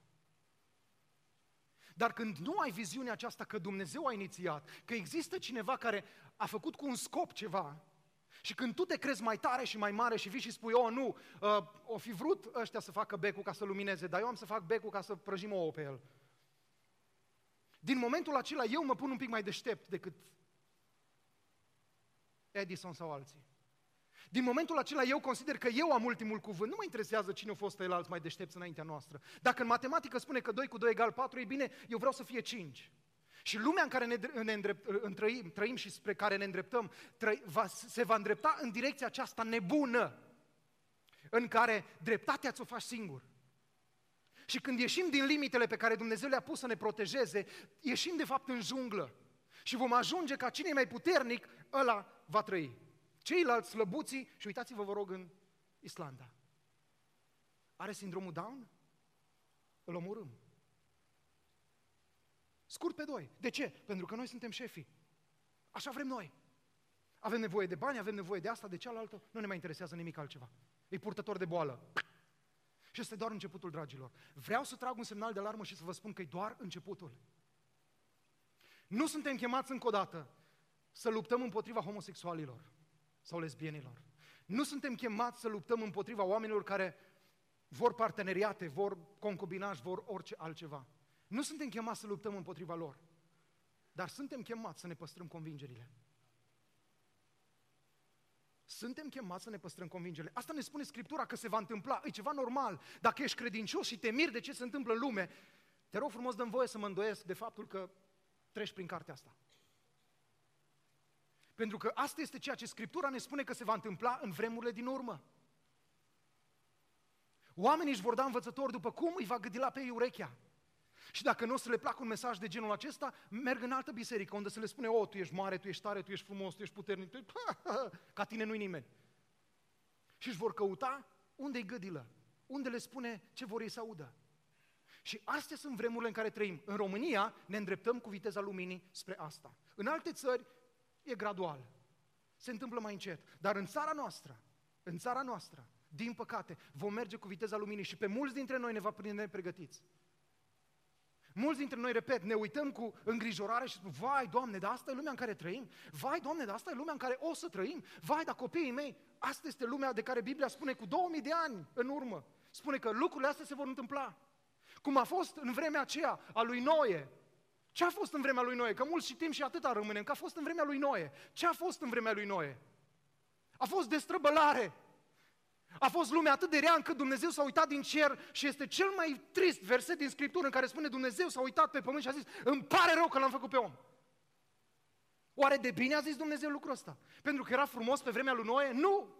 Dar când nu ai viziunea aceasta că Dumnezeu a inițiat, că există cineva care a făcut cu un scop ceva, și când tu te crezi mai tare și mai mare și vii și spui, oh, nu, uh, o fi vrut ăștia să facă becul ca să lumineze, dar eu am să fac becul ca să prăjim ouă pe el. Din momentul acela eu mă pun un pic mai deștept decât Edison sau alții. Din momentul acela eu consider că eu am ultimul cuvânt. Nu mă interesează cine a fost ăilalți mai deștepți înaintea noastră. Dacă în matematică spune că doi cu doi egal patru, e bine, eu vreau să fie cinci. Și lumea în care ne, ne îndrept, în trăim, trăim și spre care ne îndreptăm, trăi, va, se va îndrepta în direcția aceasta nebună, în care dreptatea ți-o faci singur. Și când ieșim din limitele pe care Dumnezeu le-a pus să ne protejeze, ieșim de fapt în junglă. Și vom ajunge ca cine e mai puternic, ăla va trăi. Ceilalți slăbuții, și uitați-vă, vă rog, în Islanda. Are sindromul Down? Îl omorâm. Scurt pe doi. De ce? Pentru că noi suntem șefii. Așa vrem noi. Avem nevoie de bani, avem nevoie de asta, de cealaltă, nu ne mai interesează nimic altceva. E purtător de boală. Și ăsta e doar începutul, dragilor. Vreau să trag un semnal de alarmă și să vă spun că e doar începutul. Nu suntem chemați încă o dată să luptăm împotriva homosexualilor sau lesbienilor. Nu suntem chemați să luptăm împotriva oamenilor care vor parteneriate, vor concubinaj, vor orice altceva. Nu suntem chemați să luptăm împotriva lor, dar suntem chemați să ne păstrăm convingerile. Suntem chemați să ne păstrăm convingerile. Asta ne spune Scriptura că se va întâmpla, e ceva normal. Dacă ești credincios și te miri de ce se întâmplă în lume, te rog frumos, dă-mi voie să mă îndoiesc de faptul că treci prin cartea asta. Pentru că asta este ceea ce Scriptura ne spune că se va întâmpla în vremurile din urmă. Oamenii își vor da învățători după cum îi va gâdila pe ei urechea. Și dacă nu o să le placă un mesaj de genul acesta, merg în altă biserică unde se le spune, o, tu ești mare, tu ești tare, tu ești frumos, tu ești puternic, tu ești... ca tine nu-i nimeni. Și își vor căuta unde-i gâdilă, unde le spune ce vor ei să audă. Și astea sunt vremurile în care trăim. În România ne îndreptăm cu viteza luminii spre asta. În alte țări e gradual. Se întâmplă mai încet. Dar în țara noastră, în țara noastră, Din păcate, vom merge cu viteza luminii și pe mulți dintre noi ne va prinde nepregătiți. Mulți dintre noi, repet, ne uităm cu îngrijorare și spun, vai, Doamne, dar asta e lumea în care trăim? Vai, Doamne, dar asta e lumea în care o să trăim? Vai, dar copiii mei, asta este lumea de care Biblia spune cu două mii de ani în urmă. Spune că lucrurile astea se vor întâmpla. Cum a fost în vremea aceea a lui Noe. Ce a fost în vremea lui Noe? Că mulți citim și atâta rămânem, că a fost în vremea lui Noe. Ce a fost în vremea lui Noe? A fost destrăbălare. A fost lumea atât de rea încât Dumnezeu s-a uitat din cer și este cel mai trist verset din Scriptură în care spune Dumnezeu s-a uitat pe pământ și a zis, îmi pare rău că l-am făcut pe om. Oare de bine a zis Dumnezeu lucrul ăsta? Pentru că era frumos pe vremea lui Noe? Nu!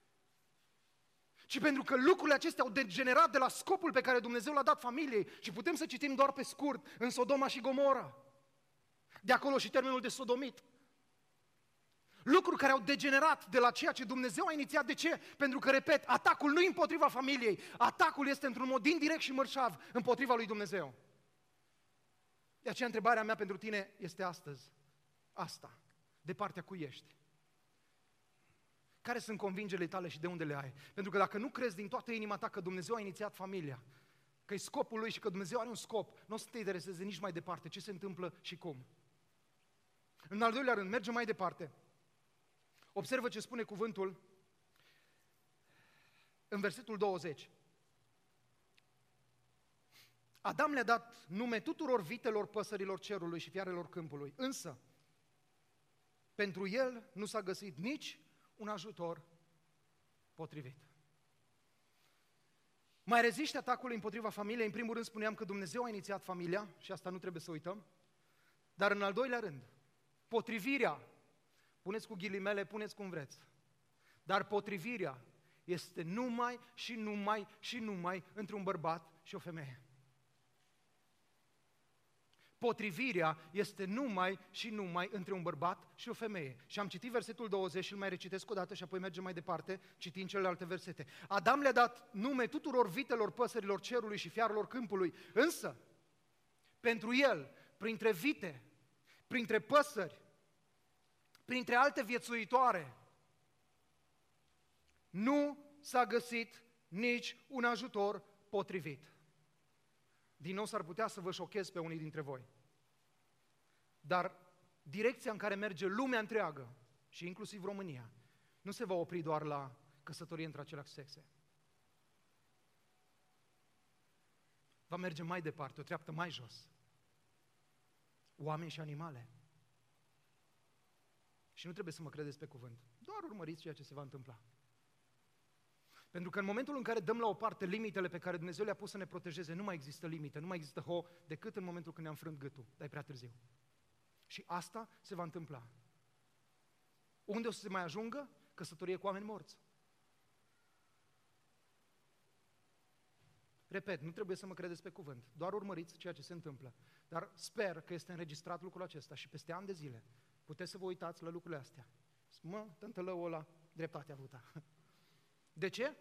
Ci pentru că lucrurile acestea au degenerat de la scopul pe care Dumnezeu l-a dat familiei și putem să citim doar pe scurt în Sodoma și Gomora. De acolo și termenul de sodomit. Lucruri care au degenerat de la ceea ce Dumnezeu a inițiat. De ce? Pentru că, repet, atacul nu e împotriva familiei, atacul este într-un mod indirect și mărșav împotriva lui Dumnezeu. De aceea întrebarea mea pentru tine este astăzi, asta, de partea cui ești? Care sunt convingerile tale și de unde le ai? Pentru că dacă nu crezi din toată inima ta că Dumnezeu a inițiat familia, că e scopul lui și că Dumnezeu are un scop, nu o să te intereseze nici mai departe ce se întâmplă și cum. În al doilea rând, mergem mai departe. Observă ce spune cuvântul în versetul douăzeci. Adam le-a dat nume tuturor vitelor, păsărilor cerului și fiarelor câmpului, însă pentru el nu s-a găsit nici un ajutor potrivit. Mai reziște atacului împotriva familiei? În primul rând spuneam că Dumnezeu a inițiat familia și asta nu trebuie să uităm, dar în al doilea rând, potrivirea, puneți cu ghilimele, puneți cum vreți, dar potrivirea este numai și numai și numai între un bărbat și o femeie. Potrivirea este numai și numai între un bărbat și o femeie. Și am citit versetul douăzeci și îl mai recitesc o dată și apoi mergem mai departe, citind celelalte versete. Adam le-a dat nume tuturor vitelor, păsărilor cerului și fiarelor câmpului, însă, pentru el, printre vite, printre păsări, printre alte viețuitoare, nu s-a găsit nici un ajutor potrivit. Din nou s-ar putea să vă șochez pe unii dintre voi. Dar direcția în care merge lumea întreagă, și inclusiv România, nu se va opri doar la căsătorie între aceleași sexe. Va merge mai departe, o treaptă mai jos. Oameni și animale. Și nu trebuie să mă credeți pe cuvânt. Doar urmăriți ceea ce se va întâmpla. Pentru că în momentul în care dăm la o parte limitele pe care Dumnezeu le-a pus să ne protejeze, nu mai există limite, nu mai există ho, decât în momentul când ne-am frânt gâtul, dar e prea târziu. Și asta se va întâmpla. Unde o să se mai ajungă? Căsătorie cu oameni morți. Repet, nu trebuie să mă credeți pe cuvânt, doar urmăriți ceea ce se întâmplă. Dar sper că este înregistrat lucrul acesta și peste ani de zile puteți să vă uitați la lucrurile astea. Mă, tântălăul ăla, dreptatea avuta. De ce?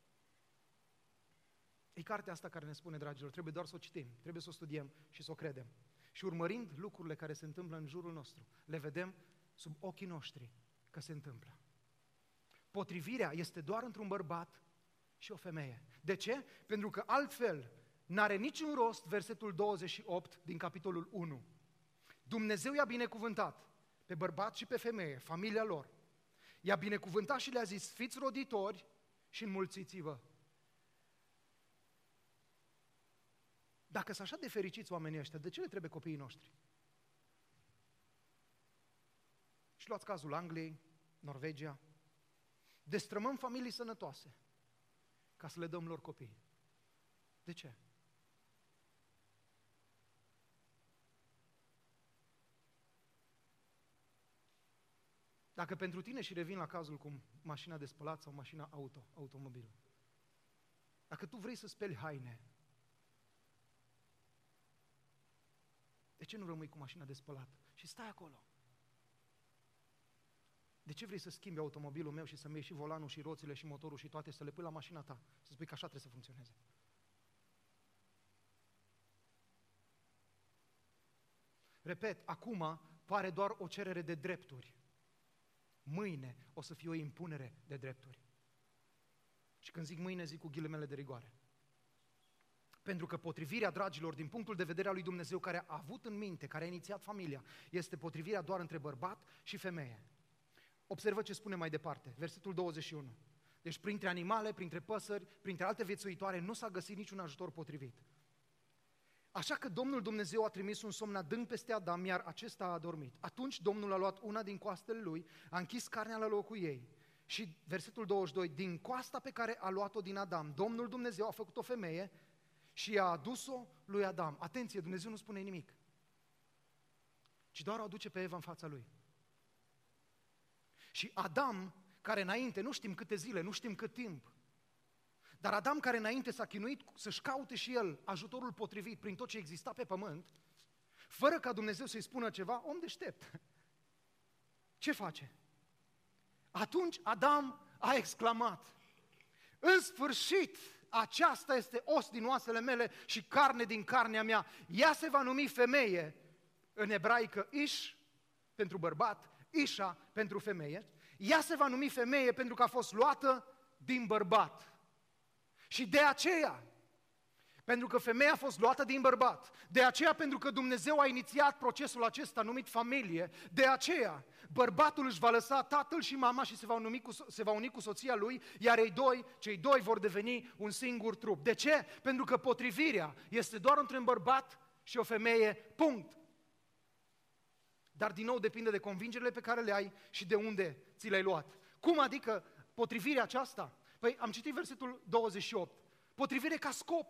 E cartea asta care ne spune, dragilor, trebuie doar să o citim, trebuie să o studiem și să o credem. Și urmărind lucrurile care se întâmplă în jurul nostru, le vedem sub ochii noștri că se întâmplă. Potrivirea este doar într-un bărbat și o femeie. De ce? Pentru că altfel n-are niciun rost versetul douăzeci și opt din capitolul unu. Dumnezeu i-a binecuvântat pe bărbat și pe femeie, familia lor. I-a binecuvântat și le-a zis, fiți roditori și înmulțiți-vă. Dacă sunt așa de fericiți oamenii ăștia, de ce le trebuie copiii noștri? Și luați cazul Angliei, Norvegia. Destrămăm familii sănătoase ca să le dăm lor copii. De ce? Dacă pentru tine, și revin la cazul cu mașina de spălat sau mașina auto, automobil, dacă tu vrei să speli haine, de ce nu rămâi cu mașina de spălat și stai acolo? De ce vrei să schimbi automobilul meu și să-mi iei și volanul și roțile și motorul și toate, să le pui la mașina ta, să spui că așa trebuie să funcționeze? Repet, acum pare doar o cerere de drepturi. Mâine o să fie o impunere de drepturi. Și când zic mâine, zic cu ghilimele de rigoare. Pentru că potrivirea, dragilor, din punctul de vedere al lui Dumnezeu, care a avut în minte, care a inițiat familia, este potrivirea doar între bărbat și femeie. Observă ce spune mai departe, versetul douăzeci și unu. Deci printre animale, printre păsări, printre alte viețuitoare, nu s-a găsit niciun ajutor potrivit. Așa că Domnul Dumnezeu a trimis un somn adânc peste Adam, iar acesta a adormit. Atunci Domnul a luat una din coastele lui, a închis carnea la locul ei. Și versetul douăzeci și doi, din coasta pe care a luat-o din Adam, Domnul Dumnezeu a făcut o femeie și a adus-o lui Adam. Atenție, Dumnezeu nu spune nimic, ci doar o aduce pe Eva în fața lui. Și Adam, care înainte, nu știm câte zile, nu știm cât timp, dar Adam, care înainte s-a chinuit să-și caute și el ajutorul potrivit prin tot ce exista pe pământ, fără ca Dumnezeu să-i spună ceva, om deștept. Ce face? Atunci Adam a exclamat, în sfârșit, aceasta este os din oasele mele și carne din carnea mea. Ea se va numi femeie, în ebraică Ish, pentru bărbat, Isha, pentru femeie. Ea se va numi femeie pentru că a fost luată din bărbat. Și de aceea, pentru că femeia a fost luată din bărbat, de aceea pentru că Dumnezeu a inițiat procesul acesta numit familie, de aceea bărbatul își va lăsa tatăl și mama și se va, uni cu, se va uni cu soția lui, iar ei doi, cei doi vor deveni un singur trup. De ce? Pentru că potrivirea este doar între un bărbat și o femeie, punct. Dar din nou depinde de convingerile pe care le ai și de unde ți le-ai luat. Cum adică potrivirea aceasta? Păi am citit versetul douăzeci și opt. Potrivire ca scop.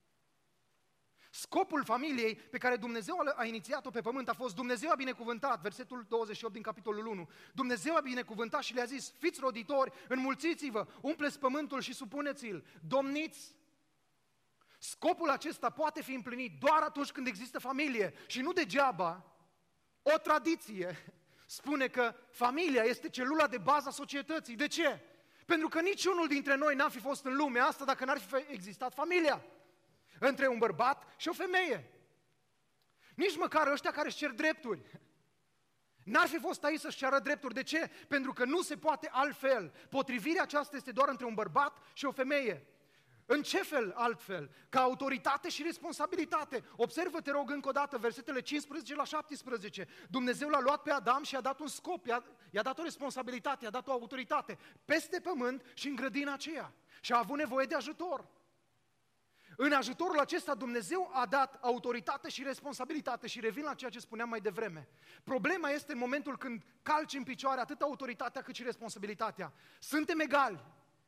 Scopul familiei pe care Dumnezeu a inițiat-o pe pământ a fost Dumnezeu a binecuvântat, versetul douăzeci și opt din capitolul unu. Dumnezeu a binecuvântat și le-a zis, fiți roditori, înmulțiți-vă, umpleți pământul și supuneți-l, domniți. Scopul acesta poate fi împlinit doar atunci când există familie și nu degeaba o tradiție spune că familia este celula de bază a societății. De ce? Pentru că niciunul dintre noi n-am fi fost în lumea asta dacă n-ar fi existat familia. Între un bărbat și o femeie. Nici măcar ăștia care își cer drepturi. N-ar fi fost aici să-și ceară drepturi. De ce? Pentru că nu se poate altfel. Potrivirea aceasta este doar între un bărbat și o femeie. În ce fel altfel? Ca autoritate și responsabilitate. Observă, te rog, încă o dată, versetele cincisprezece la șaptesprezece. Dumnezeu l-a luat pe Adam și i-a dat un scop, i-a, i-a dat o responsabilitate, i-a dat o autoritate peste pământ și în grădina aceea. Și a avut nevoie de ajutor. În ajutorul acesta Dumnezeu a dat autoritate și responsabilitate și revin la ceea ce spuneam mai devreme. Problema este în momentul când calci în picioare atât autoritatea cât și responsabilitatea. Suntem egali,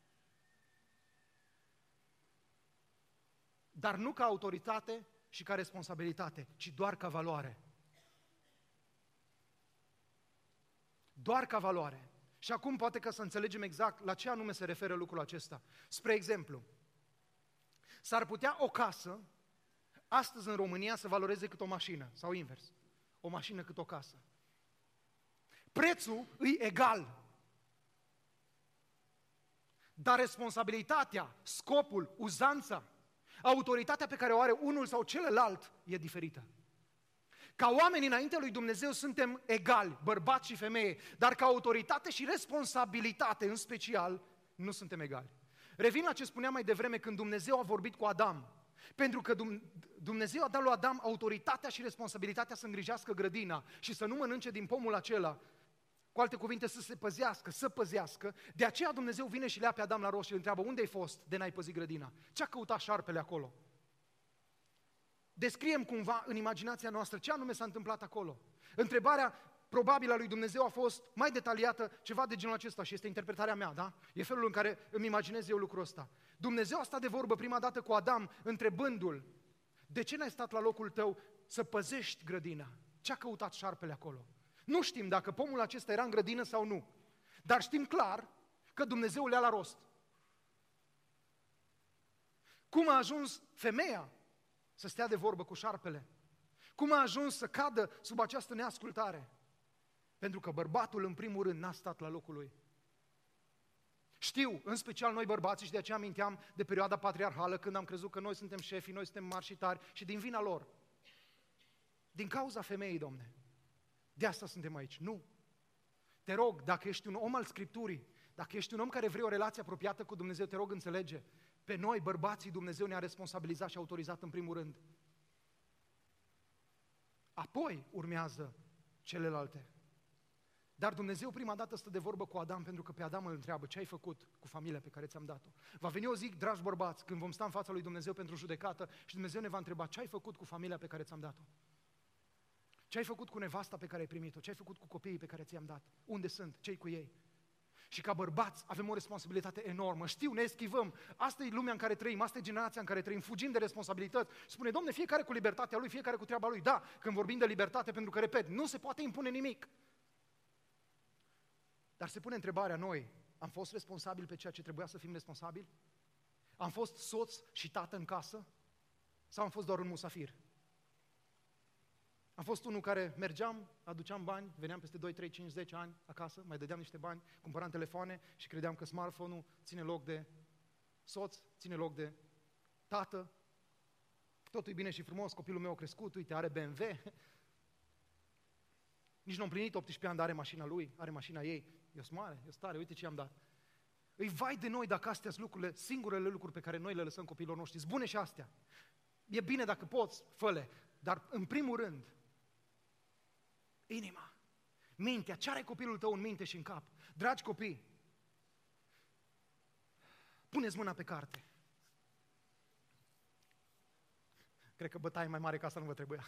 dar nu ca autoritate și ca responsabilitate, ci doar ca valoare. Doar ca valoare. Și acum poate ca să înțelegem exact la ce anume se referă lucrul acesta. Spre exemplu, s-ar putea o casă, astăzi în România, să valoreze cât o mașină, sau invers, o mașină cât o casă. Prețul îi egal, dar responsabilitatea, scopul, uzanța, autoritatea pe care o are unul sau celălalt e diferită. Ca oameni înaintea lui Dumnezeu suntem egali, bărbați și femeie, dar ca autoritate și responsabilitate în special nu suntem egali. Revin la ce spuneam mai devreme când Dumnezeu a vorbit cu Adam. Pentru că Dumnezeu a dat lui Adam autoritatea și responsabilitatea să îngrijească grădina și să nu mănânce din pomul acela. Cu alte cuvinte, să se păzească, să păzească. De aceea Dumnezeu vine și le ia pe Adam la rost și îl întreabă, unde ai fost de n-ai păzit grădina? Ce-a căutat șarpele acolo? Descriem cumva în imaginația noastră ce anume s-a întâmplat acolo. Întrebarea probabil a lui Dumnezeu a fost mai detaliată, ceva de genul acesta și este interpretarea mea, da? E felul în care îmi imaginez eu lucrul ăsta. Dumnezeu a stat de vorbă prima dată cu Adam, întrebându-l, de ce n-ai stat la locul tău să păzești grădina? Ce-a căutat șarpele acolo? Nu știm dacă pomul acesta era în grădină sau nu, dar știm clar că Dumnezeu le ia la rost. Cum a ajuns femeia să stea de vorbă cu șarpele? Cum a ajuns să cadă sub această neascultare? Pentru că bărbatul, în primul rând, n-a stat la locul lui. Știu, în special noi bărbații, și de aceea aminteam de perioada patriarhală, când am crezut că noi suntem șefii, noi suntem mari și tari, și din vina lor. Din cauza femeii, Domne. De asta suntem aici. Nu. Te rog, dacă ești un om al Scripturii, Dacă ești un om care vrei o relație apropiată cu Dumnezeu, te rog, înțelege, pe noi, bărbații, Dumnezeu ne-a responsabilizat și autorizat în primul rând. Apoi urmează celelalte. Dar Dumnezeu prima dată stă de vorbă cu Adam, pentru că pe Adam îl întreabă: ce ai făcut cu familia pe care ți-am dat-o? Va veni o zi, dragi bărbați, când vom sta în fața lui Dumnezeu pentru judecată și Dumnezeu ne va întreba: ce ai făcut cu familia pe care ți-am dat-o? Ce ai făcut cu nevasta pe care ai primit-o? Ce ai făcut cu copiii pe care ți-am dat? Unde sunt? Ce-i cu ei? Și ca bărbați avem o responsabilitate enormă. Știu, ne eschivăm. Asta e lumea în care trăim, asta e generația în care trăim, fugim de responsabilități. Spune: Domne, fiecare cu libertatea lui, fiecare cu treaba lui. Da, când vorbim de libertate, pentru că, repet, nu se poate impune nimic. Dar se pune întrebarea: noi am fost responsabili pe ceea ce trebuia să fim responsabili? Am fost soț și tată în casă? Sau am fost doar un musafir? Am fost unul care mergeam, aduceam bani, veneam peste doi, trei, cinci, zece ani acasă, mai dădeam niște bani, cumpăram telefoane și credeam că smartphone-ul ține loc de soț, ține loc de tată. Totul e bine și frumos, copilul meu a crescut, uite, are B M W. Nici nu a împlinit optsprezece ani, dar are mașina lui, are mașina ei. Eu sunt mare, eu sunt tare, uite ce i-am dat. Îi vai de noi dacă astea sunt lucrurile, singurele lucruri pe care noi le lăsăm copiilor noștri. Sunt bune și astea. E bine dacă poți, fă-le. Dar în primul rând, inima, mintea, ce are copilul tău în minte și în cap? Dragi copii, puneți mâna pe carte. Cred că bătaie mai mare ca asta nu vă trebuia.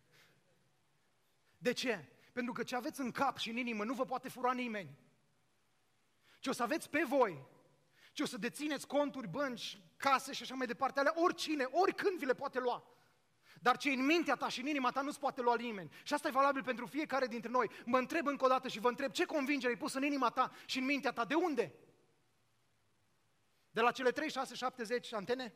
De ce? Pentru că ce aveți în cap și în inimă nu vă poate fura nimeni. Ce o să aveți pe voi, ce o să dețineți conturi, bănci, case și așa mai departe, alea oricine, oricând vi le poate lua. Dar ce în mintea ta și în inima ta nu-ți poate lua nimeni. Și asta e valabil pentru fiecare dintre noi. Mă întreb încă o dată și vă întreb: ce convingere ai pus în inima ta și în mintea ta? De unde? De la cele trei, șase, șapte, zece antene?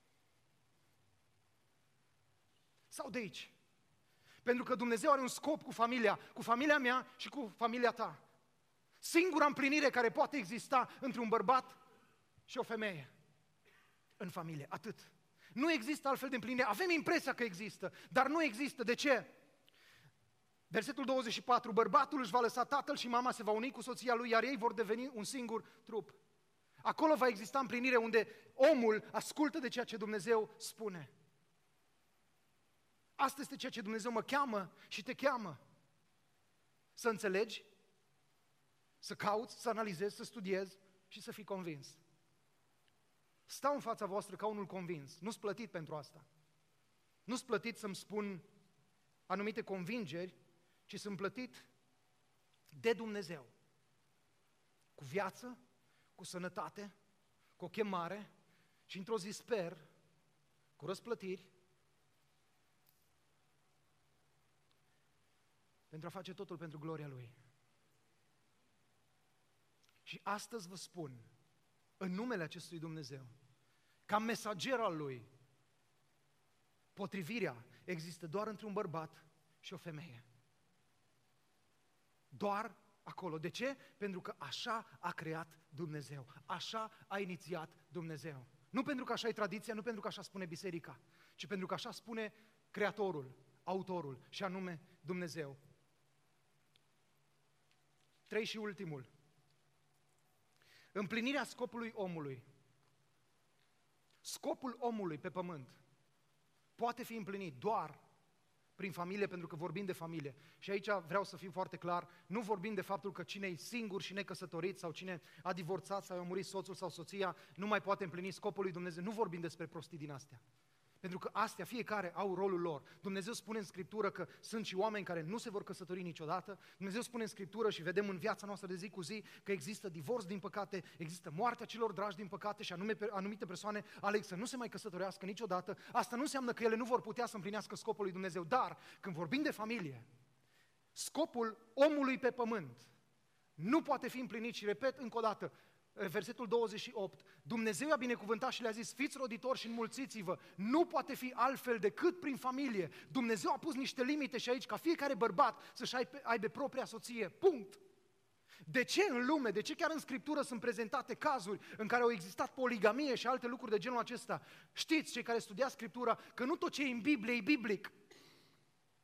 Sau de aici? Pentru că Dumnezeu are un scop cu familia, cu familia mea și cu familia ta. Singura împlinire care poate exista între un bărbat și o femeie în familie, atât. Nu există altfel de împlinire. Avem impresia că există, dar nu există. De ce? Versetul douăzeci și patru: bărbatul își va lăsa tatăl și mama, se va uni cu soția lui, iar ei vor deveni un singur trup. Acolo va exista împlinire unde omul ascultă de ceea ce Dumnezeu spune. Asta este ceea ce Dumnezeu mă cheamă și te cheamă. Să înțelegi, să cauți, să analizezi, să studiezi și să fii convins. Stau în fața voastră ca unul convins. Nu-s plătit pentru asta. Nu-s plătit să-mi spun anumite convingeri, ci sunt plătit de Dumnezeu. Cu viață, cu sănătate, cu o chemare și într-o zi sper, cu răsplătiri, pentru a face totul pentru gloria Lui. Și astăzi vă spun, în numele acestui Dumnezeu, ca mesager al Lui, potrivirea există doar între un bărbat și o femeie. Doar acolo. De ce? Pentru că așa a creat Dumnezeu. Așa a inițiat Dumnezeu. Nu pentru că așa e tradiția, nu pentru că așa spune biserica, ci pentru că așa spune Creatorul, Autorul, și anume Dumnezeu. Trei și ultimul. Împlinirea scopului omului. Scopul omului pe pământ poate fi împlinit doar prin familie, pentru că vorbim de familie. Și aici vreau să fiu foarte clar, nu vorbim de faptul că cine e singur și necăsătorit sau cine a divorțat sau a murit soțul sau soția nu mai poate împlini scopul lui Dumnezeu. Nu vorbim despre prostii din astea. Pentru că astea, fiecare au rolul lor. Dumnezeu spune în Scriptură că sunt și oameni care nu se vor căsători niciodată. Dumnezeu spune în Scriptură și vedem în viața noastră de zi cu zi că există divorț din păcate, există moartea celor dragi din păcate și anume, anumite persoane aleg să nu se mai căsătorească niciodată. Asta nu înseamnă că ele nu vor putea să împlinească scopul lui Dumnezeu, dar când vorbim de familie, scopul omului pe pământ nu poate fi împlinit și repet încă o dată, versetul douăzeci și opt, Dumnezeu i-a binecuvântat și le-a zis: fiți roditori și înmulțiți-vă. Nu poate fi altfel decât prin familie. Dumnezeu a pus niște limite și aici, ca fiecare bărbat să-și aibă, aibă propria soție. Punct. De ce în lume, de ce chiar în Scriptură sunt prezentate cazuri în care au existat poligamie și alte lucruri de genul acesta? Știți, cei care studiați Scriptura, că nu tot ce e în Biblie e biblic.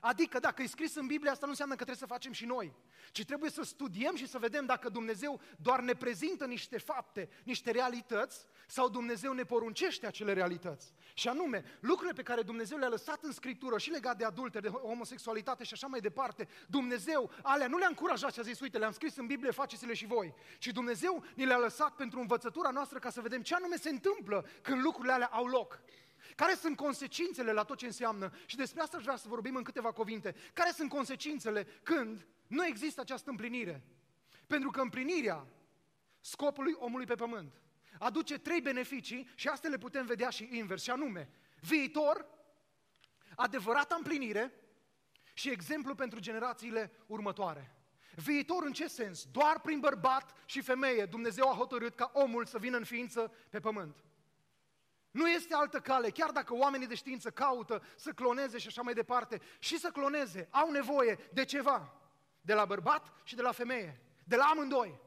Adică dacă e scris în Biblie, asta nu înseamnă că trebuie să facem și noi, ci trebuie să studiem și să vedem dacă Dumnezeu doar ne prezintă niște fapte, niște realități, sau Dumnezeu ne poruncește acele realități. Și anume, lucrurile pe care Dumnezeu le-a lăsat în Scriptură și legat de adulter, de homosexualitate și așa mai departe, Dumnezeu alea nu le-a încurajat și a zis, uite, le-am scris în Biblie, faceți-le și voi. Și Dumnezeu ni le-a lăsat pentru învățătura noastră ca să vedem ce anume se întâmplă când lucrurile alea au loc. Care sunt consecințele la tot ce înseamnă? Și despre asta aș vrea să vorbim în câteva cuvinte. Care sunt consecințele când nu există această împlinire? Pentru că împlinirea scopului omului pe pământ aduce trei beneficii și astea le putem vedea și invers, și anume viitor, adevărata împlinire și exemplu pentru generațiile următoare. Viitor în ce sens? Doar prin bărbat și femeie Dumnezeu a hotărât ca omul să vină în ființă pe pământ. Nu este altă cale, chiar dacă oamenii de știință caută să cloneze și așa mai departe, și să cloneze, au nevoie de ceva, de la bărbat și de la femeie, de la amândoi.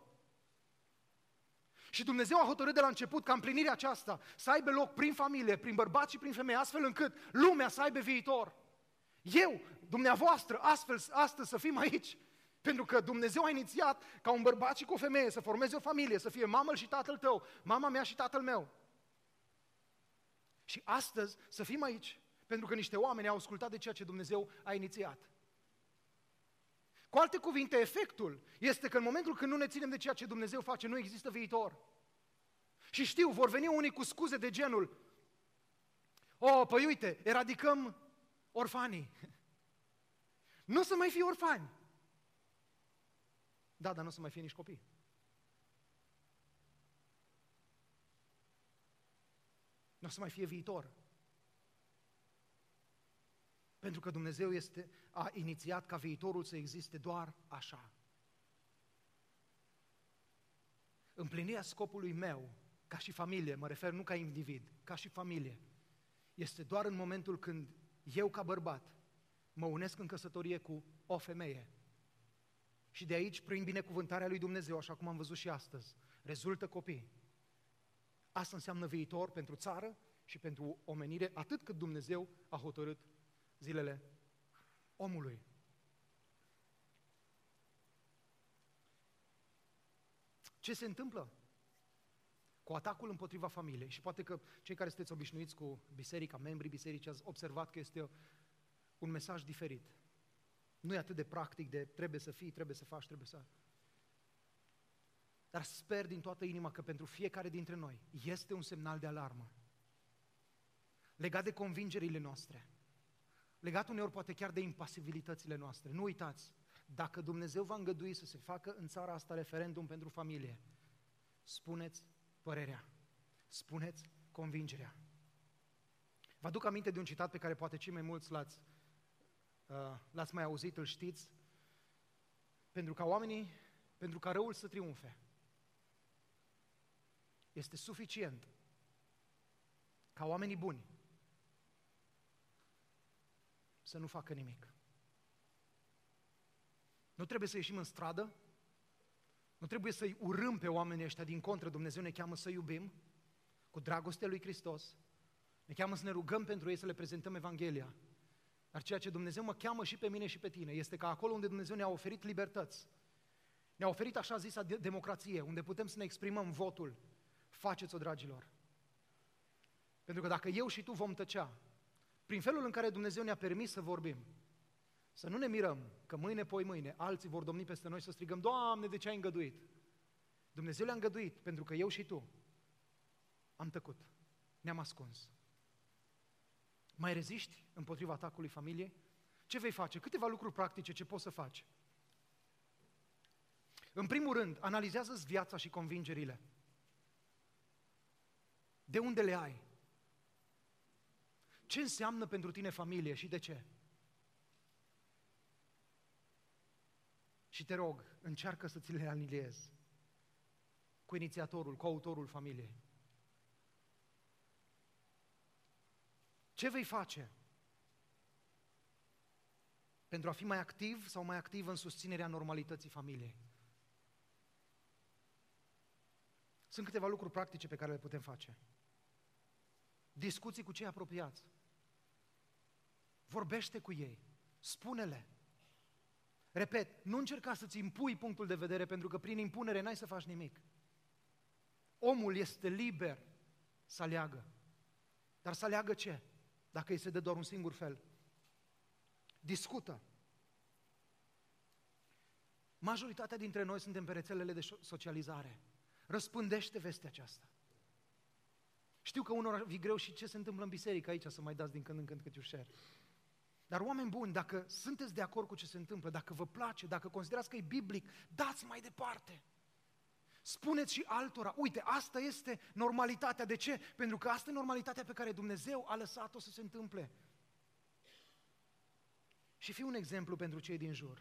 Și Dumnezeu a hotărât de la început ca împlinirea aceasta să aibă loc prin familie, prin bărbat și prin femeie, astfel încât lumea să aibă viitor. Eu, dumneavoastră, astfel, astăzi să fim aici, pentru că Dumnezeu a inițiat ca un bărbat și cu o femeie să formeze o familie, să fie mamă și tatăl tău, mama mea și tatăl meu. Și astăzi să fim aici, pentru că niște oameni au ascultat de ceea ce Dumnezeu a inițiat. Cu alte cuvinte, efectul este că în momentul când nu ne ținem de ceea ce Dumnezeu face, nu există viitor. Și știu, vor veni unii cu scuze de genul, o, păi uite, eradicăm orfanii. Nu să mai fie orfani. Da, dar nu să mai fie nici copii. Nu o să mai fie viitor. Pentru că Dumnezeu este, a inițiat ca viitorul să existe doar așa. Împlinirea scopului meu, ca și familie, mă refer nu ca individ, ca și familie, este doar în momentul când eu ca bărbat mă unesc în căsătorie cu o femeie. Și de aici, prin binecuvântarea lui Dumnezeu, așa cum am văzut și astăzi, rezultă copii. Asta înseamnă viitor pentru țară și pentru omenire, atât cât Dumnezeu a hotărât zilele omului. Ce se întâmplă cu atacul împotriva familiei? Și poate că cei care sunteți obișnuiți cu biserica, membrii bisericii, ați observat că este un mesaj diferit. Nu e atât de practic de trebuie să fii, trebuie să faci, trebuie să... Dar sper din toată inima că pentru fiecare dintre noi este un semnal de alarmă legat de convingerile noastre, legat uneori poate chiar de impasibilitățile noastre. Nu uitați, dacă Dumnezeu va îngădui să se facă în țara asta referendum pentru familie, spuneți părerea, spuneți convingerea. Vă aduc aminte de un citat pe care poate cei mai mulți l-ați, uh, l-ați mai auzit, îl știți, pentru ca oamenii, pentru ca răul să triumfe. Este suficient ca oamenii buni să nu facă nimic. Nu trebuie să ieșim în stradă, nu trebuie să-i urâm pe oamenii ăștia, din contră, Dumnezeu ne cheamă să iubim cu dragostea lui Hristos, ne cheamă să ne rugăm pentru ei, să le prezentăm Evanghelia. Dar ceea ce Dumnezeu mă cheamă și pe mine și pe tine este că acolo unde Dumnezeu ne-a oferit libertăți, ne-a oferit așa zisa democrație, unde putem să ne exprimăm votul, faceți-o, dragilor. Pentru că dacă eu și tu vom tăcea, prin felul în care Dumnezeu ne-a permis să vorbim, să nu ne mirăm că mâine, poi mâine, alții vor domni peste noi să strigăm, Doamne, de ce ai îngăduit? Dumnezeu le-a îngăduit pentru că eu și tu am tăcut, ne-am ascuns. Mai reziști împotriva atacului familiei? Ce vei face? Câteva lucruri practice ce poți să faci. În primul rând, analizează-ți viața și convingerile. De unde le ai? Ce înseamnă pentru tine familie și de ce? Și te rog, încearcă să ți le aniliezi cu inițiatorul, cu autorul familiei. Ce vei face pentru a fi mai activ sau mai activ în susținerea normalității familiei? Sunt câteva lucruri practice pe care le putem face. Discuții cu cei apropiați. Vorbește cu ei. Spune-le. Repet, nu încerca să-ți impui punctul de vedere, pentru că prin impunere n-ai să faci nimic. Omul este liber să aleagă. Dar să aleagă ce? Dacă îi se dă doar un singur fel. Discută. Majoritatea dintre noi suntem pe rețelele de socializare. Răspândește vestea aceasta. Știu că unora vi greu și ce se întâmplă în biserică aici, să mai dați din când în când câte un share. Dar oameni buni, dacă sunteți de acord cu ce se întâmplă, dacă vă place, dacă considerați că e biblic, dați mai departe. Spuneți și altora, uite, asta este normalitatea. De ce? Pentru că asta e normalitatea pe care Dumnezeu a lăsat-o să se întâmple. Și fii un exemplu pentru cei din jur.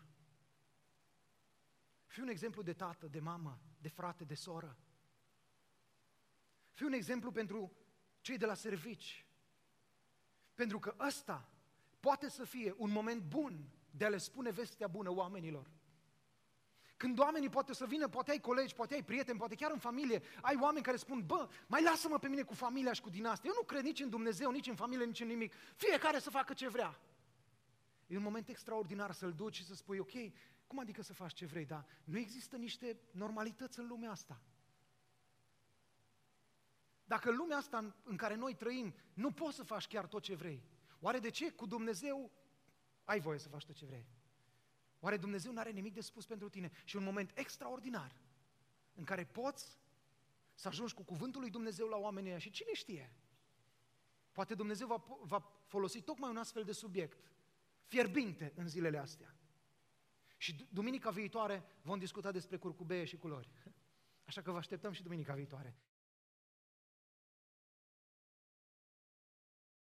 Fii un exemplu de tată, de mamă, de frate, de soră. Fii un exemplu pentru cei de la servici. Pentru că ăsta poate să fie un moment bun de a le spune vestea bună oamenilor. Când oamenii poate să vină, poate ai colegi, poate ai prieteni, poate chiar în familie, ai oameni care spun, bă, mai lasă-mă pe mine cu familia și cu din asta. Eu nu cred nici în Dumnezeu, nici în familie, nici în nimic. Fiecare să facă ce vrea. E un moment extraordinar să-l duci și să spui, ok, cum adică să faci ce vrei, dar nu există niște normalități în lumea asta. Dacă în lumea asta în care noi trăim nu poți să faci chiar tot ce vrei, oare de ce cu Dumnezeu ai voie să faci tot ce vrei? Oare Dumnezeu nu are nimic de spus pentru tine? Și un moment extraordinar în care poți să ajungi cu cuvântul lui Dumnezeu la oamenii ăia și cine știe? Poate Dumnezeu va, va folosi tocmai un astfel de subiect fierbinte în zilele astea. Și duminica viitoare vom discuta despre curcubeie și culori. Așa că vă așteptăm și duminica viitoare.